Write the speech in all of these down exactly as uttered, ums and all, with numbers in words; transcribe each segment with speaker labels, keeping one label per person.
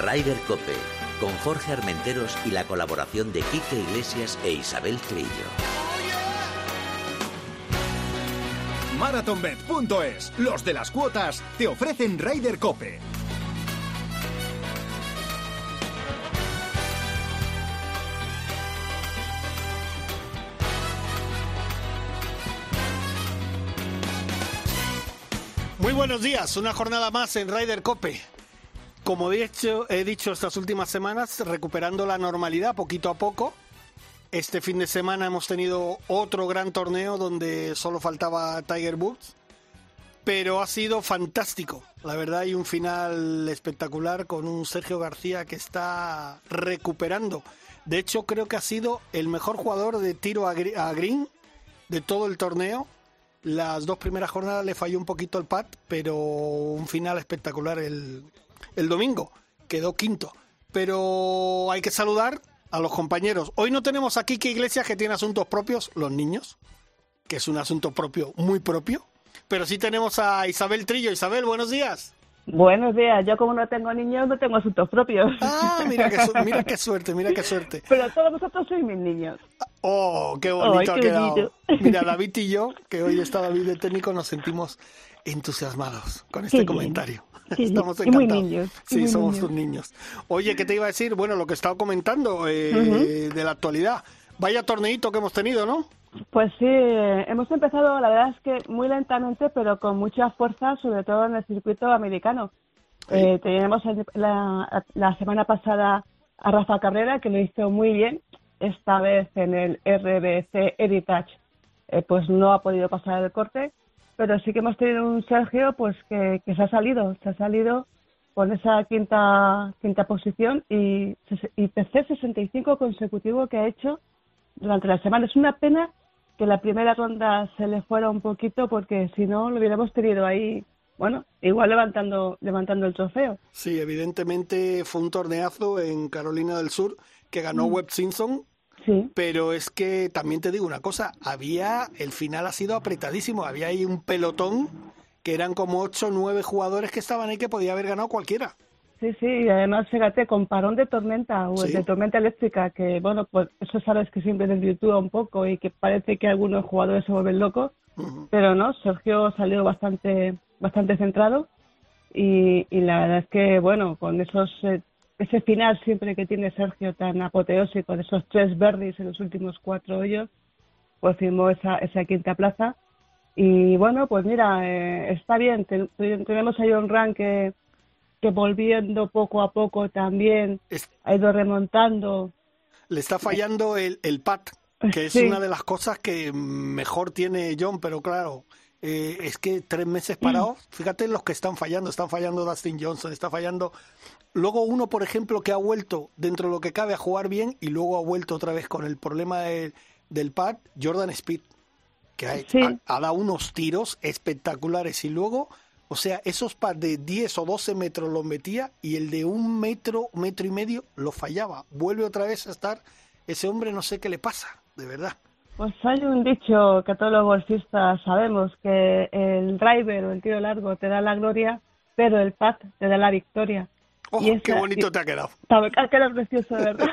Speaker 1: Ryder Cope, con Jorge Armenteros y la colaboración de Quique Iglesias e Isabel Trillo.
Speaker 2: Marathonbet punto es, los de las cuotas, te ofrecen Ryder Cope.
Speaker 3: Muy buenos días, una jornada más en Ryder Cope. Como he dicho, he dicho estas últimas semanas, recuperando la normalidad poquito a poco. Este fin de semana hemos tenido otro gran torneo donde solo faltaba Tiger Woods, pero ha sido fantástico, la verdad, y un final espectacular con un Sergio García que está recuperando. De hecho, creo que ha sido el mejor jugador de tiro a green de todo el torneo. Las dos primeras jornadas le falló un poquito el pat, pero un final espectacular el, el domingo. Quedó quinto. Pero hay que saludar a los compañeros. Hoy no tenemos aquí Quique Iglesias, que tiene asuntos propios, los niños, que es un asunto propio, muy propio. Pero sí tenemos a Isabel Trillo. Isabel, buenos días.
Speaker 4: Buenos días. Yo, como no tengo niños, no tengo asuntos propios.
Speaker 3: Ah, mira qué, mira qué suerte, mira qué suerte.
Speaker 4: Pero todos vosotros sois mis niños.
Speaker 3: Oh, qué bonito
Speaker 4: Ay,
Speaker 3: ha
Speaker 4: qué
Speaker 3: quedado.
Speaker 4: bonito.
Speaker 3: Mira, David y yo, que hoy está David de técnico, nos sentimos entusiasmados con este
Speaker 4: Qué
Speaker 3: comentario.
Speaker 4: Qué
Speaker 3: Estamos
Speaker 4: bien. Y muy
Speaker 3: encantados.
Speaker 4: niños, y
Speaker 3: Sí,
Speaker 4: muy
Speaker 3: somos
Speaker 4: niños.
Speaker 3: tus niños. Oye, ¿qué te iba a decir? Bueno, lo que estaba comentando eh,
Speaker 4: Ujú.
Speaker 3: de la actualidad. Vaya torneito que hemos tenido, ¿no?
Speaker 4: Pues sí, eh, hemos empezado, la verdad es que muy lentamente, pero con mucha fuerza, sobre todo en el circuito americano. Eh, teníamos el- la, la semana pasada a Rafa Cabrera, que lo hizo muy bien. Esta vez en el R B C Heritage, eh, pues no ha podido pasar el corte, pero sí que hemos tenido un Sergio pues que, que se ha salido, se ha salido con esa quinta quinta posición y, ses- y P C sesenta y cinco consecutivo que ha hecho durante la semana. Es una pena que la primera ronda se le fuera un poquito, porque si no lo hubiéramos tenido ahí, bueno, igual levantando levantando el trofeo.
Speaker 3: Sí, evidentemente fue un torneazo en Carolina del Sur que ganó
Speaker 4: Mm.
Speaker 3: Webb Simpson.
Speaker 4: Sí.
Speaker 3: Pero es que también te digo una cosa, había, el final ha sido apretadísimo, había ahí un pelotón que eran como ocho o nueve jugadores que estaban ahí que podía haber ganado cualquiera.
Speaker 4: Sí, sí, y además, fíjate, con parón de tormenta o
Speaker 3: Sí.
Speaker 4: de tormenta eléctrica, que bueno, pues eso sabes que siempre desvirtúa un poco y que parece que algunos jugadores se vuelven locos,
Speaker 3: Ujú.
Speaker 4: pero no, Sergio salió bastante bastante centrado y, y la verdad es que, bueno, con esos eh, ese final siempre que tiene Sergio tan apoteósico, de esos tres birdies en los últimos cuatro hoyos, pues firmó esa, esa quinta plaza. Y bueno, pues mira, eh, está bien, ten- ten- tenemos a John Ram que que volviendo poco a poco también
Speaker 3: Es-
Speaker 4: ha ido remontando.
Speaker 3: le está fallando el, el pat, que es
Speaker 4: Sí.
Speaker 3: una de las cosas que mejor tiene John, pero claro, eh, es que tres meses parados, fíjate los que están fallando, están fallando Dustin Johnson, está fallando. Luego uno, por ejemplo, que ha vuelto dentro de lo que cabe a jugar bien y luego ha vuelto otra vez con el problema de- del pad, Jordan Speed, que ha,
Speaker 4: Sí.
Speaker 3: ha- ha dado unos tiros espectaculares y luego, o sea, esos pads de diez o doce metros los metía y el de un metro, metro y medio lo fallaba. Vuelve otra vez a estar, ese hombre no sé qué le pasa, de verdad.
Speaker 4: Pues hay un dicho que todos los golfistas sabemos, que el driver o el tiro largo te da la gloria, pero el pad te da la victoria.
Speaker 3: ¡Oh,
Speaker 4: Y
Speaker 3: qué
Speaker 4: esa-
Speaker 3: bonito
Speaker 4: y-
Speaker 3: te ha quedado!
Speaker 4: Ha quedado precioso, ¿verdad?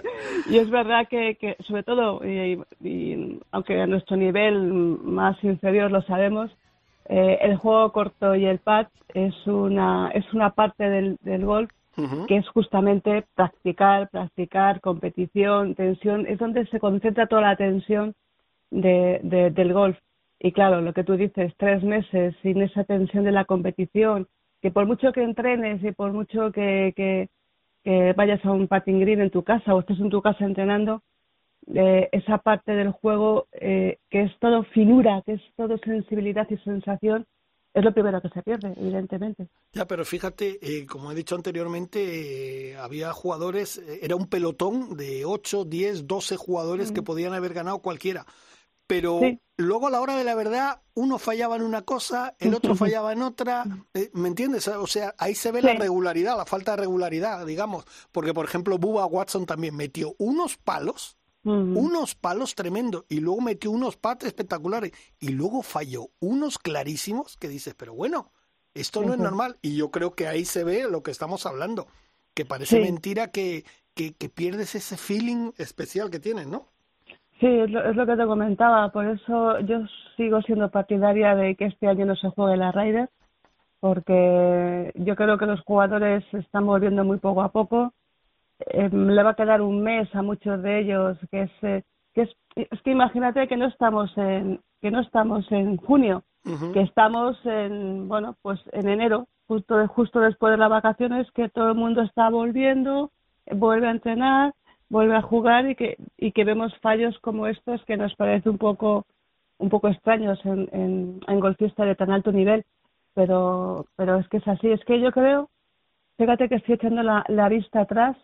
Speaker 4: Y es verdad que, que sobre todo, y, y aunque a nuestro nivel más inferior lo sabemos, eh, el juego corto y el pad es una es una parte del, del golf
Speaker 3: Ujú.
Speaker 4: que es justamente practicar, practicar, competición, tensión, es donde se concentra toda la tensión de, de- del golf. Y claro, lo que tú dices, tres meses sin esa tensión de la competición, que por mucho que entrenes y por mucho que, que, que vayas a un putting green en tu casa o estés en tu casa entrenando, eh, esa parte del juego eh, que es todo finura, que es todo sensibilidad y sensación, es lo primero que se pierde, evidentemente.
Speaker 3: Ya, pero fíjate, eh, como he dicho anteriormente, eh, había jugadores, eh, era un pelotón de ocho, diez, doce jugadores que podían haber ganado cualquiera. Pero
Speaker 4: Sí.
Speaker 3: luego a la hora de la verdad, uno fallaba en una cosa, el otro fallaba en otra, eh, ¿me entiendes? O sea, ahí se ve la
Speaker 4: Sí.
Speaker 3: regularidad, la falta de regularidad, digamos. Porque, por ejemplo, Bubba Watson también metió unos palos,
Speaker 4: Ujú.
Speaker 3: unos palos tremendos, y luego metió unos pads espectaculares, y luego falló unos clarísimos que dices, pero bueno, esto no es
Speaker 4: Ujú.
Speaker 3: normal. Y yo creo que ahí se ve lo que estamos hablando. que parece
Speaker 4: Sí.
Speaker 3: mentira que, que, que pierdes ese feeling especial que tienes, ¿no?
Speaker 4: Sí, es lo, es lo que te comentaba, por eso yo sigo siendo partidaria de que este año no se juegue la Ryder, porque yo creo que los jugadores se están volviendo muy poco a poco. Eh, le va a quedar un mes a muchos de ellos, que es, eh, que es, es que imagínate que no estamos en, que no estamos en junio,
Speaker 3: Uh-huh.
Speaker 4: que estamos en, bueno, pues en enero, justo, justo después de las vacaciones, que todo el mundo está volviendo, vuelve a entrenar, vuelve a jugar y que, y que vemos fallos como estos que nos parece un poco, un poco extraños en, en, en golfistas de tan alto nivel, pero, pero es que es así, es que yo creo, fíjate que estoy echando la, la vista atrás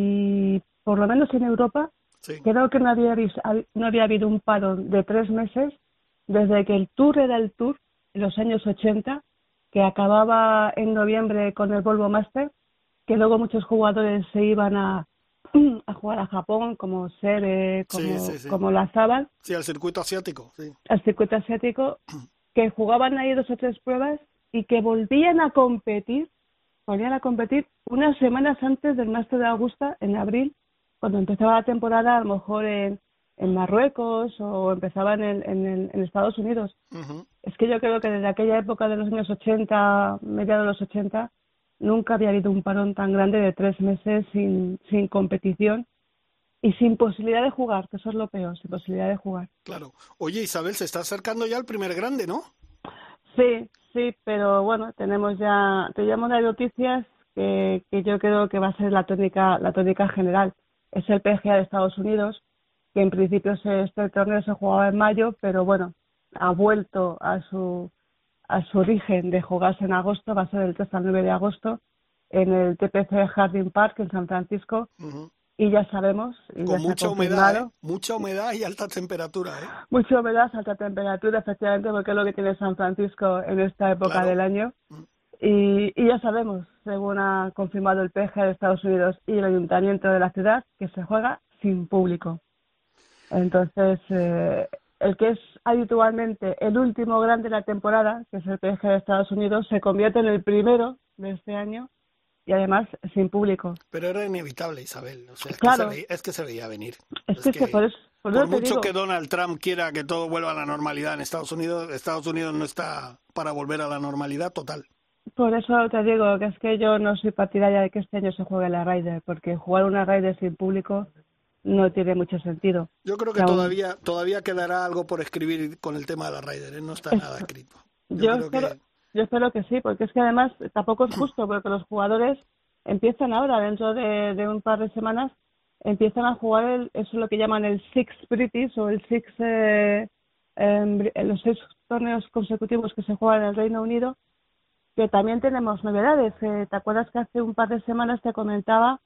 Speaker 4: y por lo menos en Europa,
Speaker 3: Sí.
Speaker 4: creo que no había, no había habido un parón de tres meses desde que el Tour era el Tour en los años ochenta, que acababa en noviembre con el Volvo Master, que luego muchos jugadores se iban a, a jugar a Japón, como Sere, como,
Speaker 3: Sí, sí, sí.
Speaker 4: como Lazábal,
Speaker 3: Sí, al circuito asiático, sí.
Speaker 4: al circuito asiático, que jugaban ahí dos o tres pruebas y que volvían a competir, volvían a competir unas semanas antes del Master de Augusta, en abril, cuando empezaba la temporada, a lo mejor en, en Marruecos o empezaban en, en, en Estados Unidos.
Speaker 3: Uh-huh.
Speaker 4: Es que yo creo que desde aquella época de los años ochenta, mediados de los ochenta, nunca había habido un parón tan grande de tres meses sin, sin competición y sin posibilidad de jugar, que eso es lo peor, sin posibilidad de jugar.
Speaker 3: Claro. Oye, Isabel, se está acercando ya el primer grande, ¿no?
Speaker 4: Sí, sí, pero bueno, tenemos ya, te llamo de noticias que, que yo creo que va a ser la tónica, la tónica general. Es el P G A de Estados Unidos, que en principio se, este torneo se jugaba en mayo, pero bueno, ha vuelto a su a su origen de jugarse en agosto, va a ser del tres al nueve de agosto, en el T P C Harding Park en San Francisco,
Speaker 3: Uh-huh.
Speaker 4: y ya sabemos, y
Speaker 3: Con
Speaker 4: ya se ha
Speaker 3: mucha humedad,
Speaker 4: confirmado,
Speaker 3: ¿eh? Mucha humedad y alta temperatura, ¿eh?
Speaker 4: mucha humedad, alta temperatura, efectivamente, porque es lo que tiene San Francisco en esta época
Speaker 3: Claro.
Speaker 4: del año.
Speaker 3: Mm.
Speaker 4: Y, y ya sabemos, según ha confirmado el P G A de Estados Unidos y el Ayuntamiento de la ciudad, que se juega sin público. Entonces, eh, el que es habitualmente el último grande de la temporada, que es el P G A de Estados Unidos, se convierte en el primero de este año y además sin público.
Speaker 3: Pero era inevitable, Isabel. O sea, es,
Speaker 4: Claro.
Speaker 3: que, se veía, es que se veía venir.
Speaker 4: Es, que, es que por eso, por eso
Speaker 3: por
Speaker 4: te
Speaker 3: mucho
Speaker 4: digo,
Speaker 3: que Donald Trump quiera que todo vuelva a la normalidad en Estados Unidos, Estados Unidos no está para volver a la normalidad total.
Speaker 4: por eso te digo que es que yo no soy partidaria de que este año se juegue la Ryder, porque jugar una Ryder sin público no tiene mucho sentido.
Speaker 3: Yo creo que
Speaker 4: Aún-
Speaker 3: todavía todavía quedará algo por escribir con el tema de la Ryder, ¿eh? No está
Speaker 4: Es-
Speaker 3: nada escrito. Yo,
Speaker 4: Yo
Speaker 3: creo
Speaker 4: espero,
Speaker 3: que
Speaker 4: yo espero que sí, porque es que además tampoco es justo, porque los jugadores empiezan ahora, dentro de, de un par de semanas, empiezan a jugar el, eso es lo que llaman el Six British o el Six, eh, em, los seis torneos consecutivos que se juegan en el Reino Unido, que también tenemos novedades. Eh, ¿Te acuerdas que hace un par de semanas te comentaba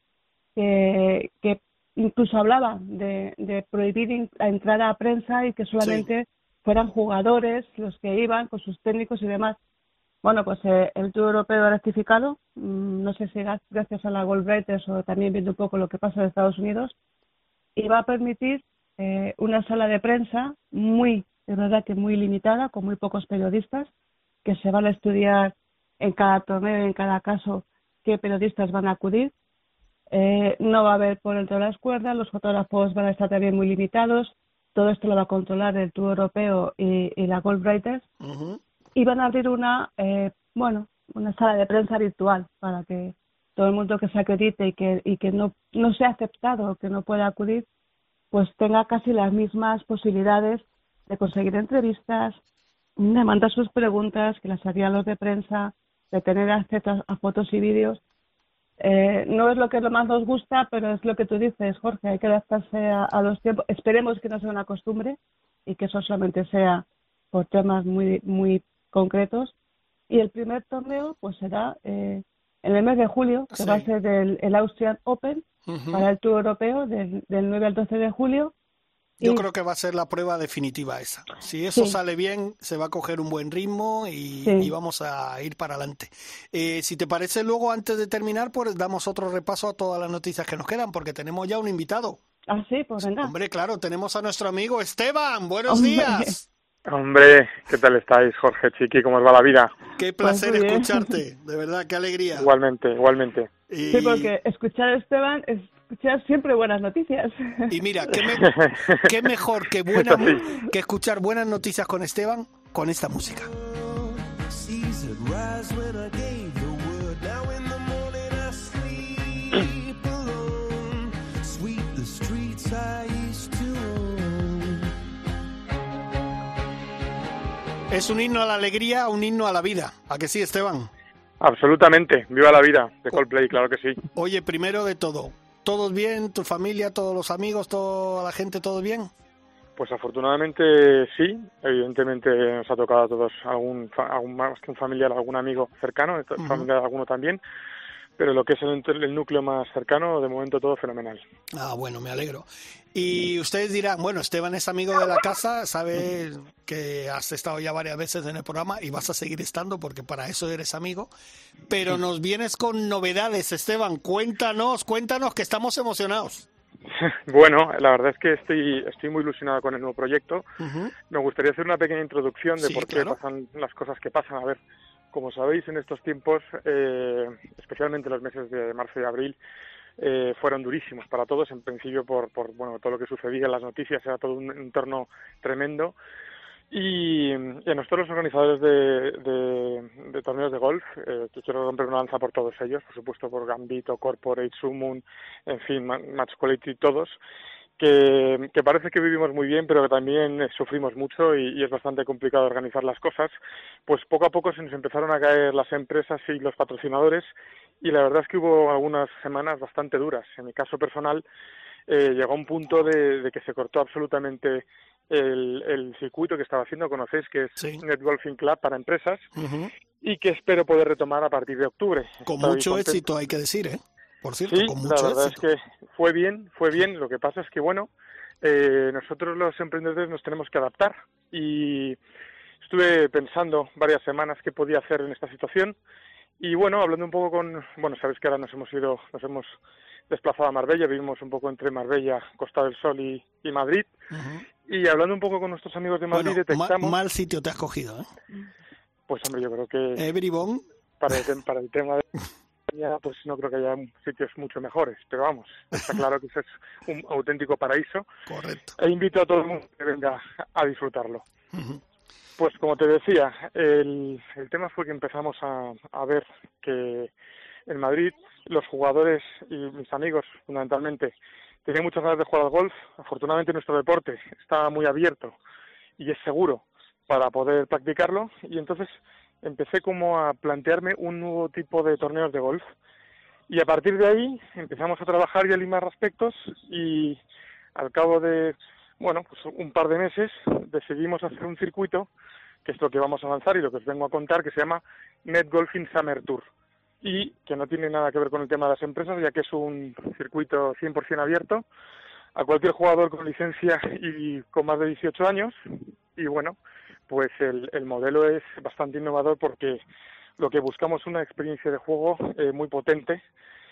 Speaker 4: que, que incluso hablaba de, de prohibir in- la entrada a prensa y que solamente fueran jugadores los que iban con sus técnicos y demás? Bueno, pues eh, el Tour Europeo ha rectificado, mm, no sé si gra- gracias a la Gold Writers o también viendo un poco lo que pasa en Estados Unidos, y va a permitir eh, una sala de prensa muy, de verdad que muy limitada, con muy pocos periodistas, que se van a estudiar en cada torneo y en cada caso qué periodistas van a acudir. Eh, no va a haber por entre las cuerdas, los fotógrafos van a estar también muy limitados, todo esto lo va a controlar el Tour Europeo y, y la Gold Writers,
Speaker 3: Ujú.
Speaker 4: y van a abrir una, eh, bueno, una sala de prensa virtual para que todo el mundo que se acredite y que, y que no, no sea aceptado, que no pueda acudir, pues tenga casi las mismas posibilidades de conseguir entrevistas, de mandar sus preguntas, que las harían los de prensa, de tener acceso a fotos y vídeos. Eh, no es lo que más nos gusta, pero es lo que tú dices, Jorge, hay que adaptarse a, a los tiempos. Esperemos que no sea una costumbre y que eso solamente sea por temas muy muy concretos. Y el primer torneo pues será eh, en el mes de julio, que
Speaker 3: Sí.
Speaker 4: va a ser el, el Austrian Open
Speaker 3: Ujú.
Speaker 4: para el Tour Europeo del, del nueve al doce de julio.
Speaker 3: Yo
Speaker 4: Y-
Speaker 3: creo que va a ser la prueba definitiva esa. Si eso
Speaker 4: Sí.
Speaker 3: sale bien, se va a coger un buen ritmo y,
Speaker 4: Sí.
Speaker 3: y vamos a ir para adelante. Eh, si te parece, luego, antes de terminar, pues damos otro repaso a todas las noticias que nos quedan, porque tenemos ya un invitado.
Speaker 4: Ah, sí, pues venga.
Speaker 3: Hombre, claro, tenemos a nuestro amigo Esteban. Buenos
Speaker 4: Hombre.
Speaker 3: días.
Speaker 5: Hombre, ¿qué tal estáis, Jorge, Chiqui? ¿Cómo os va la vida?
Speaker 3: Qué
Speaker 4: Pues
Speaker 3: placer
Speaker 4: muy bien.
Speaker 3: escucharte. De verdad, qué alegría.
Speaker 5: Igualmente, igualmente.
Speaker 3: Y...
Speaker 4: Sí, porque escuchar a Esteban es escuchar siempre buenas noticias.
Speaker 3: Y mira, ¿qué, me... ¿qué mejor que, buena... que escuchar buenas noticias con Esteban con esta música? Es un himno a la alegría, un himno a la vida. ¿A que sí, Esteban?
Speaker 5: Absolutamente. Viva la vida de Coldplay, claro que sí.
Speaker 3: Oye, primero de todo, ¿todos bien? ¿Tu familia, todos los amigos, toda la gente, todo bien?
Speaker 5: Pues afortunadamente sí. Evidentemente nos ha tocado a todos algún, algún más que un familiar, algún amigo cercano, uh-huh. familiar alguno también. Pero lo que es el, el núcleo más cercano, de momento todo fenomenal.
Speaker 3: Ah, bueno, me alegro. Y ustedes dirán, bueno, Esteban es amigo de la casa, sabe que has estado ya varias veces en el programa y vas a seguir estando porque para eso eres amigo. Pero sí. Nos vienes con novedades, Esteban. Cuéntanos, cuéntanos que estamos emocionados.
Speaker 5: Bueno, la verdad es que estoy estoy muy ilusionado con el nuevo proyecto.
Speaker 3: Uh-huh.
Speaker 5: Me gustaría hacer una pequeña introducción de
Speaker 3: sí,
Speaker 5: por qué
Speaker 3: claro.
Speaker 5: pasan las cosas que pasan. A ver, como sabéis, en estos tiempos, eh, especialmente los meses de marzo y abril, eh, fueron durísimos para todos. En principio, por, por bueno todo lo que sucedía en las noticias, era todo un entorno tremendo. Y, y a nosotros los organizadores de, de, de torneos de golf, eh, que quiero romper una lanza por todos ellos, por supuesto por Gambito, Corporate, Summon, en fin, Match Quality, todos, que, que parece que vivimos muy bien, pero que también sufrimos mucho y, y es bastante complicado organizar las cosas. Pues poco a poco se nos empezaron a caer las empresas y los patrocinadores y la verdad es que hubo algunas semanas bastante duras. En mi caso personal, eh, llegó a un punto de, de que se cortó absolutamente el, el circuito que estaba haciendo, conocéis, que es sí. Net Golfing Club para empresas, uh-huh. y que espero poder retomar a partir de octubre.
Speaker 3: Con
Speaker 5: Estoy
Speaker 3: mucho
Speaker 5: contento.
Speaker 3: Éxito, hay que decir, ¿eh? Por cierto,
Speaker 5: sí,
Speaker 3: con mucho
Speaker 5: la verdad
Speaker 3: éxito.
Speaker 5: es que fue bien, fue bien. Lo que pasa es que, bueno, eh, nosotros los emprendedores nos tenemos que adaptar y estuve pensando varias semanas qué podía hacer en esta situación y, bueno, hablando un poco con, bueno, sabéis que ahora nos hemos ido, nos hemos desplazado a Marbella, vivimos un poco entre Marbella, Costa del Sol y, y Madrid, uh-huh. y hablando un poco con nuestros amigos de Madrid
Speaker 3: bueno,
Speaker 5: detectamos...
Speaker 3: Ma- mal sitio te has cogido, ¿eh?
Speaker 5: Pues, hombre, yo creo que...
Speaker 3: Everybone.
Speaker 5: Para el, para el tema de... Ya, pues no creo que haya sitios mucho mejores, pero vamos, está claro que eso es un auténtico paraíso.
Speaker 3: Correcto.
Speaker 5: E invito a todo el mundo que venga a disfrutarlo.
Speaker 3: Uh-huh.
Speaker 5: Pues como te decía, el, el tema fue que empezamos a, a ver que en Madrid los jugadores y mis amigos, fundamentalmente, tenían muchas ganas de jugar al golf. Afortunadamente nuestro deporte está muy abierto y es seguro para poder practicarlo, y entonces empecé como a plantearme un nuevo tipo de torneos de golf. Y a partir de ahí empezamos a trabajar y a limar aspectos y al cabo de, bueno, pues un par de meses decidimos hacer un circuito, que es lo que vamos a lanzar y lo que os vengo a contar, que se llama Net Golfing Summer Tour. Y que no tiene nada que ver con el tema de las empresas, ya que es un circuito cien por ciento abierto a cualquier jugador con licencia y con más de dieciocho años. Y bueno, pues el, el modelo es bastante innovador porque lo que buscamos es una experiencia de juego eh, muy potente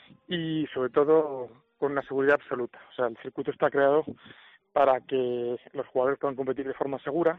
Speaker 5: y sobre todo con una seguridad absoluta. O sea, el circuito está creado para que los jugadores puedan competir de forma segura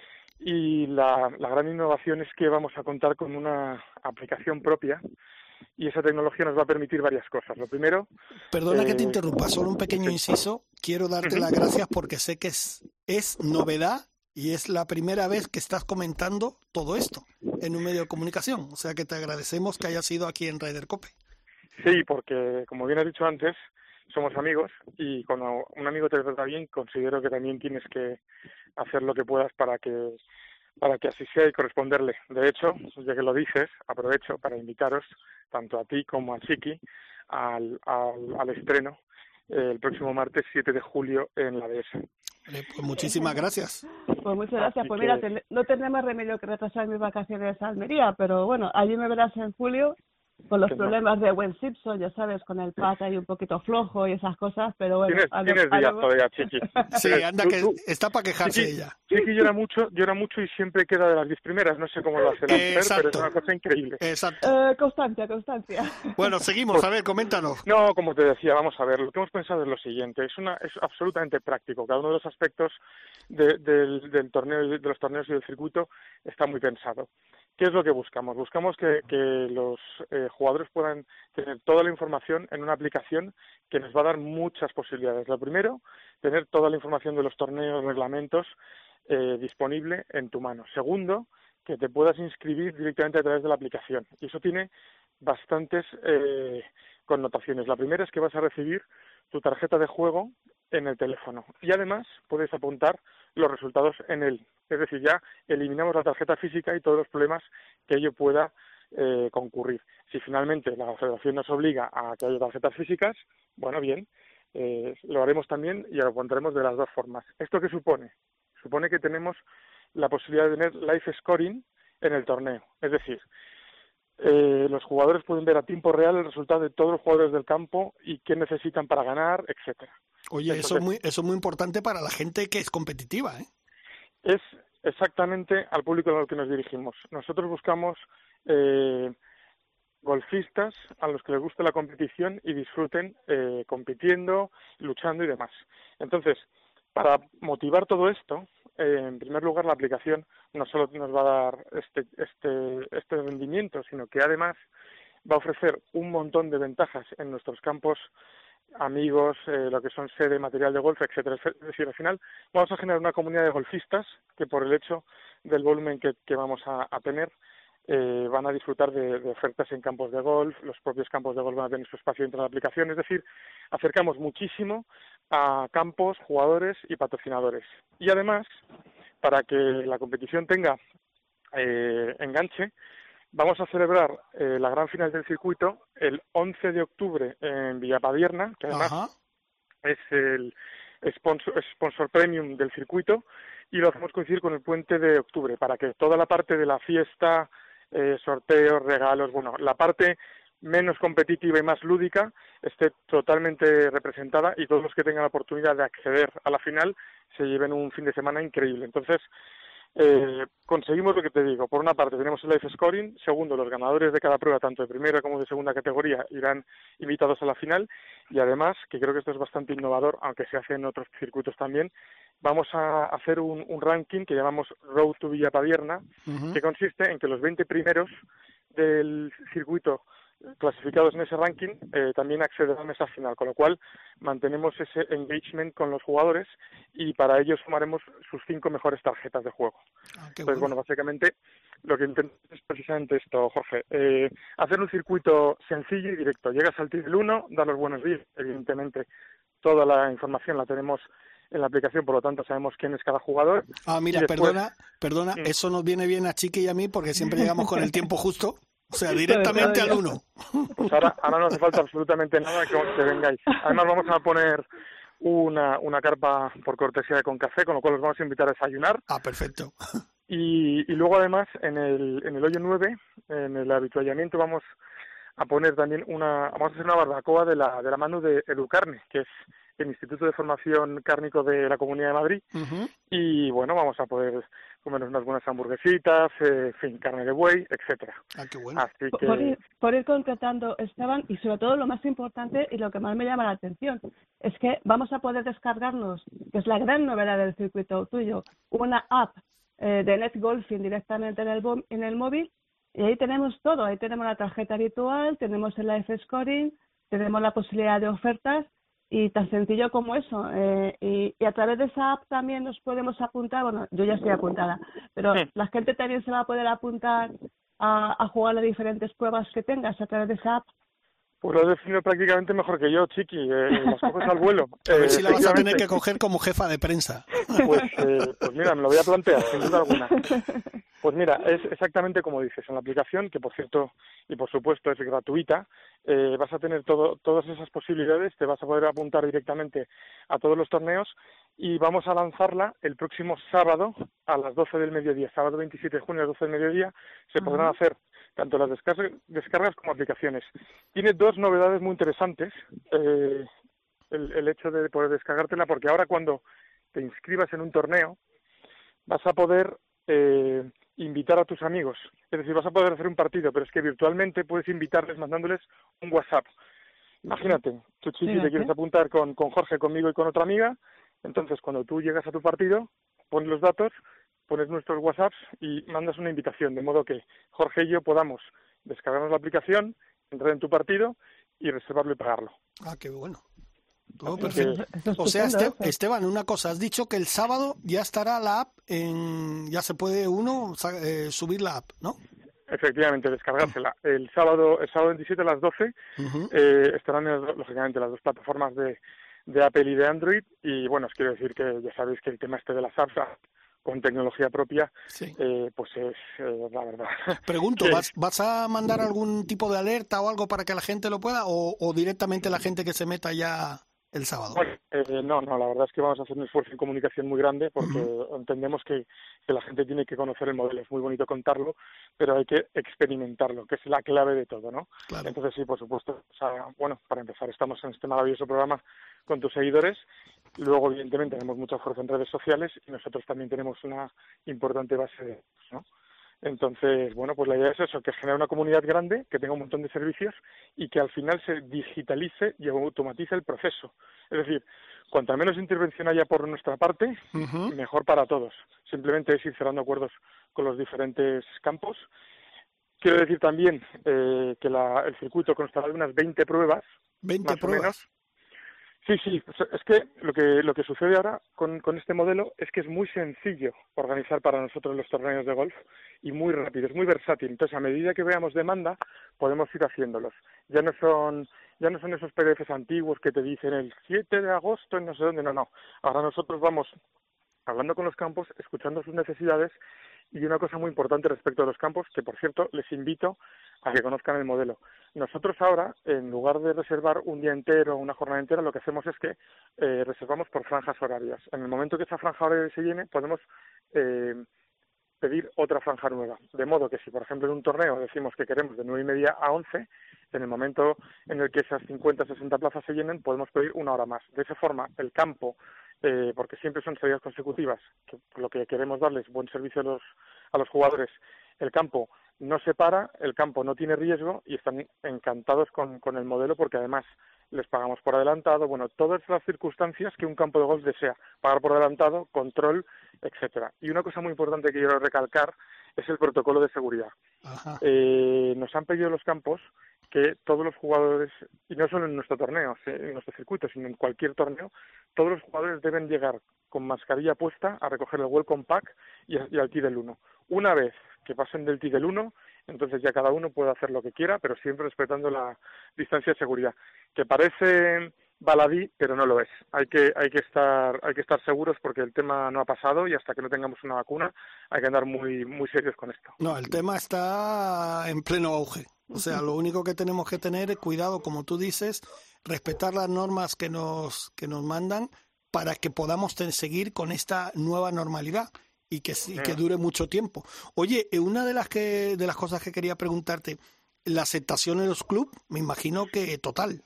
Speaker 5: y la, la gran innovación es que vamos a contar con una aplicación propia y esa tecnología nos va a permitir varias cosas. Lo primero...
Speaker 3: Perdona
Speaker 5: eh,
Speaker 3: que te interrumpa, solo un pequeño
Speaker 5: sí.
Speaker 3: inciso. Quiero darte las gracias porque sé que es, es novedad y es la primera vez que estás comentando todo esto en un medio de comunicación. O sea que te agradecemos que hayas ido aquí en Ryder Cope.
Speaker 5: Sí, porque como bien has dicho antes, somos amigos y cuando un amigo te trata bien, considero que también tienes que hacer lo que puedas para que para que así sea y corresponderle. De hecho, ya que lo dices, aprovecho para invitaros, tanto a ti como a Chiqui, al, al, al estreno eh, el próximo martes siete de julio en la D S.
Speaker 3: Vale, pues muchísimas gracias.
Speaker 4: Pues muchas gracias.
Speaker 5: Así
Speaker 4: Pues
Speaker 5: que...
Speaker 4: mira, ten, no tendremos remedio que retrasar mis vacaciones a Almería, pero bueno, allí me verás en julio con los problemas no. de Wayne Simpson, ya sabes, con el pat ahí un poquito flojo y esas cosas, pero bueno.
Speaker 5: Tienes, tienes días lo... todavía, Chiqui.
Speaker 3: Sí, anda,
Speaker 5: tú,
Speaker 3: que
Speaker 5: tú,
Speaker 3: está para quejarse
Speaker 5: Chiqui,
Speaker 3: ella.
Speaker 5: Chiqui llora mucho, llora mucho y siempre queda de las diez primeras, no sé cómo lo hace la mujer, pero es una cosa increíble.
Speaker 3: Exacto.
Speaker 4: Eh, constancia, constancia.
Speaker 3: Bueno, seguimos, a ver, coméntanos.
Speaker 5: No, como te decía, vamos a ver, lo que hemos pensado es lo siguiente, es una es absolutamente práctico, cada uno de los aspectos de, de, del torneo, de los torneos y del circuito está muy pensado. ¿Qué es lo que buscamos? Buscamos que, que los eh, jugadores puedan tener toda la información en una aplicación que les va a dar muchas posibilidades. Lo primero, tener toda la información de los torneos, reglamentos, eh, disponible en tu mano. Segundo, que te puedas inscribir directamente a través de la aplicación. Y eso tiene bastantes eh, connotaciones. La primera es que vas a recibir tu tarjeta de juego en el teléfono y además puedes apuntar los resultados en él. Es decir, ya eliminamos la tarjeta física y todos los problemas que ello pueda eh, concurrir. Si finalmente la Federación nos obliga a que haya tarjetas físicas, bueno, bien, eh, lo haremos también y lo pondremos de las dos formas. ¿Esto qué supone? Supone que tenemos la posibilidad de tener live scoring en el torneo. Es decir, eh, los jugadores pueden ver a tiempo real el resultado de todos los jugadores del campo y qué necesitan para ganar, etcétera.
Speaker 3: Oye, Entonces, eso es muy eso es muy importante para la gente que es competitiva, ¿eh?
Speaker 5: Es exactamente al público al que nos dirigimos. Nosotros buscamos eh, golfistas a los que les guste la competición y disfruten eh, compitiendo, luchando y demás. Entonces, para motivar todo esto, eh, en primer lugar, la aplicación no solo nos va a dar este, este, este rendimiento, sino que además va a ofrecer un montón de ventajas en nuestros campos amigos, eh, lo que son sede, material de golf, etcétera. Es decir, al final vamos a generar una comunidad de golfistas que por el hecho del volumen que, que vamos a, a tener eh, van a disfrutar de, de ofertas en campos de golf, los propios campos de golf van a tener su espacio dentro de la aplicación, es decir, acercamos muchísimo a campos, jugadores y patrocinadores. Y además, para que la competición tenga eh, enganche, vamos a celebrar eh, la gran final del circuito el once de octubre en Villapadierna, que además Ajá. es el sponsor, sponsor premium del circuito, y lo hacemos coincidir con el puente de octubre, para que toda la parte de la fiesta, eh, sorteos, regalos, bueno, la parte menos competitiva y más lúdica esté totalmente representada y todos los que tengan la oportunidad de acceder a la final se lleven un fin de semana increíble. Entonces, Eh, conseguimos lo que te digo. Por una parte tenemos el live scoring, segundo, los ganadores de cada prueba, tanto de primera como de segunda categoría, irán invitados a la final, y además, que creo que esto es bastante innovador, aunque se hace en otros circuitos también, vamos a hacer un, un ranking que llamamos Road to Villapadierna, uh-huh. que consiste en que los veinte primeros del circuito clasificados en ese ranking eh, también acceden a la mesa final, con lo cual mantenemos ese engagement con los jugadores y para ello sumaremos sus cinco mejores tarjetas de juego. Ah, Entonces, bueno. bueno, básicamente lo que intentamos es precisamente esto, Jorge, eh, hacer un circuito sencillo y directo. Llegas al nivel uno, dar los buenos días, evidentemente toda la información la tenemos en la aplicación, por lo tanto sabemos quién es cada jugador. Ah,
Speaker 3: mira, después, perdona, perdona, sí. Eso nos viene bien a Chiqui y a mí porque siempre llegamos con el tiempo justo. O sea, directamente al uno.
Speaker 5: Pues ahora, ahora no hace falta absolutamente nada que, que vengáis. Además vamos a poner una, una carpa por cortesía de Concafé, con lo cual os vamos a invitar a desayunar.
Speaker 3: Ah, perfecto.
Speaker 5: Y, y luego además en el, en el hoyo nueve, en el habituallamiento, vamos a poner también una, vamos a hacer una barbacoa de la, de la mano de Educarne, que es el Instituto de Formación Cárnico de la Comunidad de Madrid. Uh-huh. Y bueno, vamos a poder comernos unas buenas hamburguesitas, eh, en fin, carne de buey, etcétera.
Speaker 3: Ah, qué bueno.
Speaker 5: Así que...
Speaker 4: por, ir, por ir concretando, Esteban, y sobre todo lo más importante y lo que más me llama la atención, es que vamos a poder descargarnos, que es la gran novedad del circuito tuyo, una app eh, de Net Golfing directamente en el, en el móvil, y ahí tenemos todo, ahí tenemos la tarjeta habitual, tenemos el live scoring, tenemos la posibilidad de ofertas, y tan sencillo como eso. Eh, y, y a través de esa app también nos podemos apuntar, bueno, yo ya estoy apuntada, pero sí. La gente también se va a poder apuntar a, a jugar las diferentes pruebas que tengas a través de esa app.
Speaker 5: Pues lo he definido prácticamente mejor que yo, Chiqui, eh, las coges al vuelo.
Speaker 3: A ver eh, si la vas a tener que coger como jefa de prensa.
Speaker 5: Pues, eh, pues mira, me lo voy a plantear, sin duda alguna. Pues mira, es exactamente como dices, en la aplicación, que por cierto y por supuesto es gratuita, eh, vas a tener todo, todas esas posibilidades, te vas a poder apuntar directamente a todos los torneos y vamos a lanzarla el próximo sábado a las doce del mediodía, sábado veintisiete de junio a las doce del mediodía, se uh-huh. podrán hacer tanto las descargas, descargas como aplicaciones. Tiene dos novedades muy interesantes, eh, el, el hecho de poder descargártela, porque ahora cuando te inscribas en un torneo vas a poder eh, invitar a tus amigos, es decir, vas a poder hacer un partido, pero es que virtualmente puedes invitarles mandándoles un WhatsApp. Imagínate, tú, Chiqui, sí, te quieres apuntar con, con Jorge, conmigo y con otra amiga, entonces cuando tú llegas a tu partido, pones los datos, pones nuestros WhatsApps y mandas una invitación, de modo que Jorge y yo podamos descargarnos la aplicación, entrar en tu partido y reservarlo y pagarlo.
Speaker 3: Ah, qué bueno. Todo
Speaker 5: Así
Speaker 3: perfecto.
Speaker 5: que-
Speaker 3: O sea,
Speaker 4: estupendo,
Speaker 3: Este-
Speaker 4: eso.
Speaker 3: Esteban, una cosa, has dicho que el sábado ya estará la app en, ya se puede uno sa- eh, subir la app, ¿no?
Speaker 5: Efectivamente, descargársela. El sábado, el sábado veintisiete a las doce
Speaker 3: Ujú.
Speaker 5: eh, estarán, en, lógicamente, las dos plataformas de, de Apple y de Android. Y bueno, os quiero decir que ya sabéis que el tema este de las apps con tecnología propia,
Speaker 3: Sí.
Speaker 5: eh, pues es eh, la verdad.
Speaker 3: Pregunto,
Speaker 5: que-
Speaker 3: ¿vas, ¿vas a mandar algún tipo de alerta o algo para que la gente lo pueda o, o directamente la gente que se meta ya el sábado?
Speaker 5: Bueno, eh, no, no, la verdad es que vamos a hacer un esfuerzo en comunicación muy grande porque entendemos que, que la gente tiene que conocer el modelo. Es muy bonito contarlo, pero hay que experimentarlo, que es la clave de todo, ¿no?
Speaker 3: Claro.
Speaker 5: Entonces sí, por supuesto. O sea, bueno, para empezar, estamos en este maravilloso programa con tus seguidores. Luego, evidentemente, tenemos mucha fuerza en redes sociales y nosotros también tenemos una importante base de datos, ¿no? Entonces, bueno, pues la idea es eso, que genere una comunidad grande, que tenga un montón de servicios y que al final se digitalice y automatice el proceso. Es decir, cuanta menos intervención haya por nuestra parte,
Speaker 3: Ujú.
Speaker 5: mejor para todos. Simplemente es ir cerrando acuerdos con los diferentes campos. Quiero decir también eh, que la- el circuito constará de unas veinte pruebas,
Speaker 3: veinte
Speaker 5: más o
Speaker 3: pruebas.
Speaker 5: menos. Sí, sí, o sea, es que lo que lo que sucede ahora con, con este modelo es que es muy sencillo organizar para nosotros los torneos de golf y muy rápido, es muy versátil. Entonces, a medida que veamos demanda, podemos ir haciéndolos. Ya no son ya no son esos P D Fs antiguos que te dicen el siete de agosto en no sé dónde, no, no. Ahora nosotros vamos hablando con los campos, escuchando sus necesidades y una cosa muy importante respecto a los campos, que por cierto les invito a que conozcan el modelo. Nosotros ahora, en lugar de reservar un día entero o una jornada entera, lo que hacemos es que eh, reservamos por franjas horarias. En el momento que esa franja horaria se llene, podemos eh, pedir otra franja nueva. De modo que si, por ejemplo, en un torneo decimos que queremos de nueve y media a once, en el momento en el que esas cincuenta, sesenta plazas se llenen, podemos pedir una hora más. De esa forma, el campo, eh, porque siempre son salidas consecutivas, que por lo que queremos darles buen servicio a los, a los jugadores, el campo no se para, el campo no tiene riesgo y están encantados con, con el modelo porque además les pagamos por adelantado, bueno, todas las circunstancias que un campo de golf desea, pagar por adelantado, control, etcétera. Y una cosa muy importante que quiero recalcar es el protocolo de seguridad.
Speaker 3: Ajá.
Speaker 5: Eh, nos han pedido los campos que todos los jugadores, y no solo en nuestro torneo, en nuestro circuito, sino en cualquier torneo, todos los jugadores deben llegar con mascarilla puesta a recoger el welcome pack y, y al tee del uno. Una vez que pasen del tee del uno, entonces ya cada uno puede hacer lo que quiera, pero siempre respetando la distancia de seguridad, que parece baladí, pero no lo es. Hay que hay que estar hay que estar seguros porque el tema no ha pasado y hasta que no tengamos una vacuna hay que andar muy muy serios con esto.
Speaker 3: No, el tema está en pleno auge. O sea, lo único que tenemos que tener es cuidado, como tú dices, respetar las normas que nos que nos mandan para que podamos ten- seguir con esta nueva normalidad y que y que dure mucho tiempo. Oye, eh, una de las que de las cosas que quería preguntarte, la aceptación en los clubes, me imagino que total.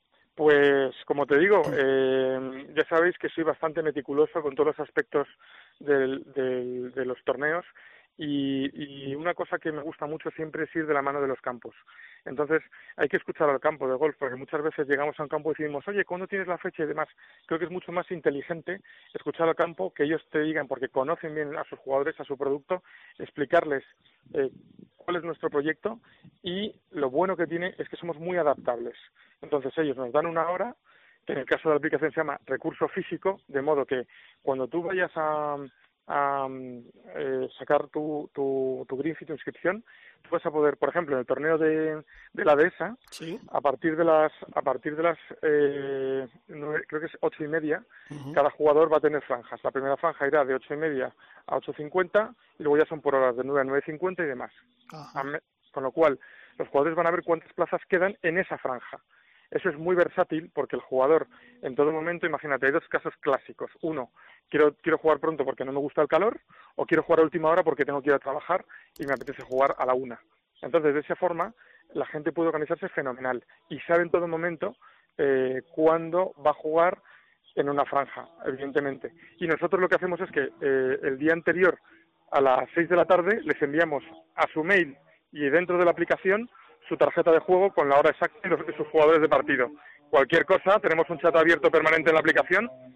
Speaker 5: Pues, como te digo, eh, ya sabéis que soy bastante meticuloso con todos los aspectos del, del, de los torneos y, y una cosa que me gusta mucho siempre es ir de la mano de los campos. Entonces, hay que escuchar al campo de golf, porque muchas veces llegamos a un campo y decimos, oye, ¿cuándo tienes la fecha y demás? Creo que es mucho más inteligente escuchar al campo, que ellos te digan, porque conocen bien a sus jugadores, a su producto, explicarles eh, cuál es nuestro proyecto y lo bueno que tiene es que somos muy adaptables. Entonces ellos nos dan una hora, que en el caso de la aplicación se llama recurso físico, de modo que cuando tú vayas a, a eh, sacar tu, tu, tu green fee, tu inscripción, tú vas a poder, por ejemplo, en el torneo de, de la dehesa,
Speaker 3: Sí.
Speaker 5: a partir de las, a partir de las eh, nueve, creo que es ocho y media,
Speaker 3: Ujú.
Speaker 5: cada jugador va a tener franjas. La primera franja irá de ocho y media a ocho cincuenta y luego ya son por horas de nueve a nueve cincuenta y demás.
Speaker 3: Ajá.
Speaker 5: Con lo cual, los jugadores van a ver cuántas plazas quedan en esa franja. Eso es muy versátil porque el jugador, en todo momento, imagínate, hay dos casos clásicos. Uno, quiero quiero jugar pronto porque no me gusta el calor, o quiero jugar a última hora porque tengo que ir a trabajar y me apetece jugar a la una. Entonces, de esa forma, la gente puede organizarse fenomenal y sabe en todo momento eh, cuándo va a jugar en una franja, evidentemente. Y nosotros lo que hacemos es que eh, el día anterior, a las seis de la tarde, les enviamos a su mail y dentro de la aplicación su tarjeta de juego con la hora exacta y, los, y sus jugadores de partido. Cualquier cosa, tenemos un chat abierto permanente en la aplicación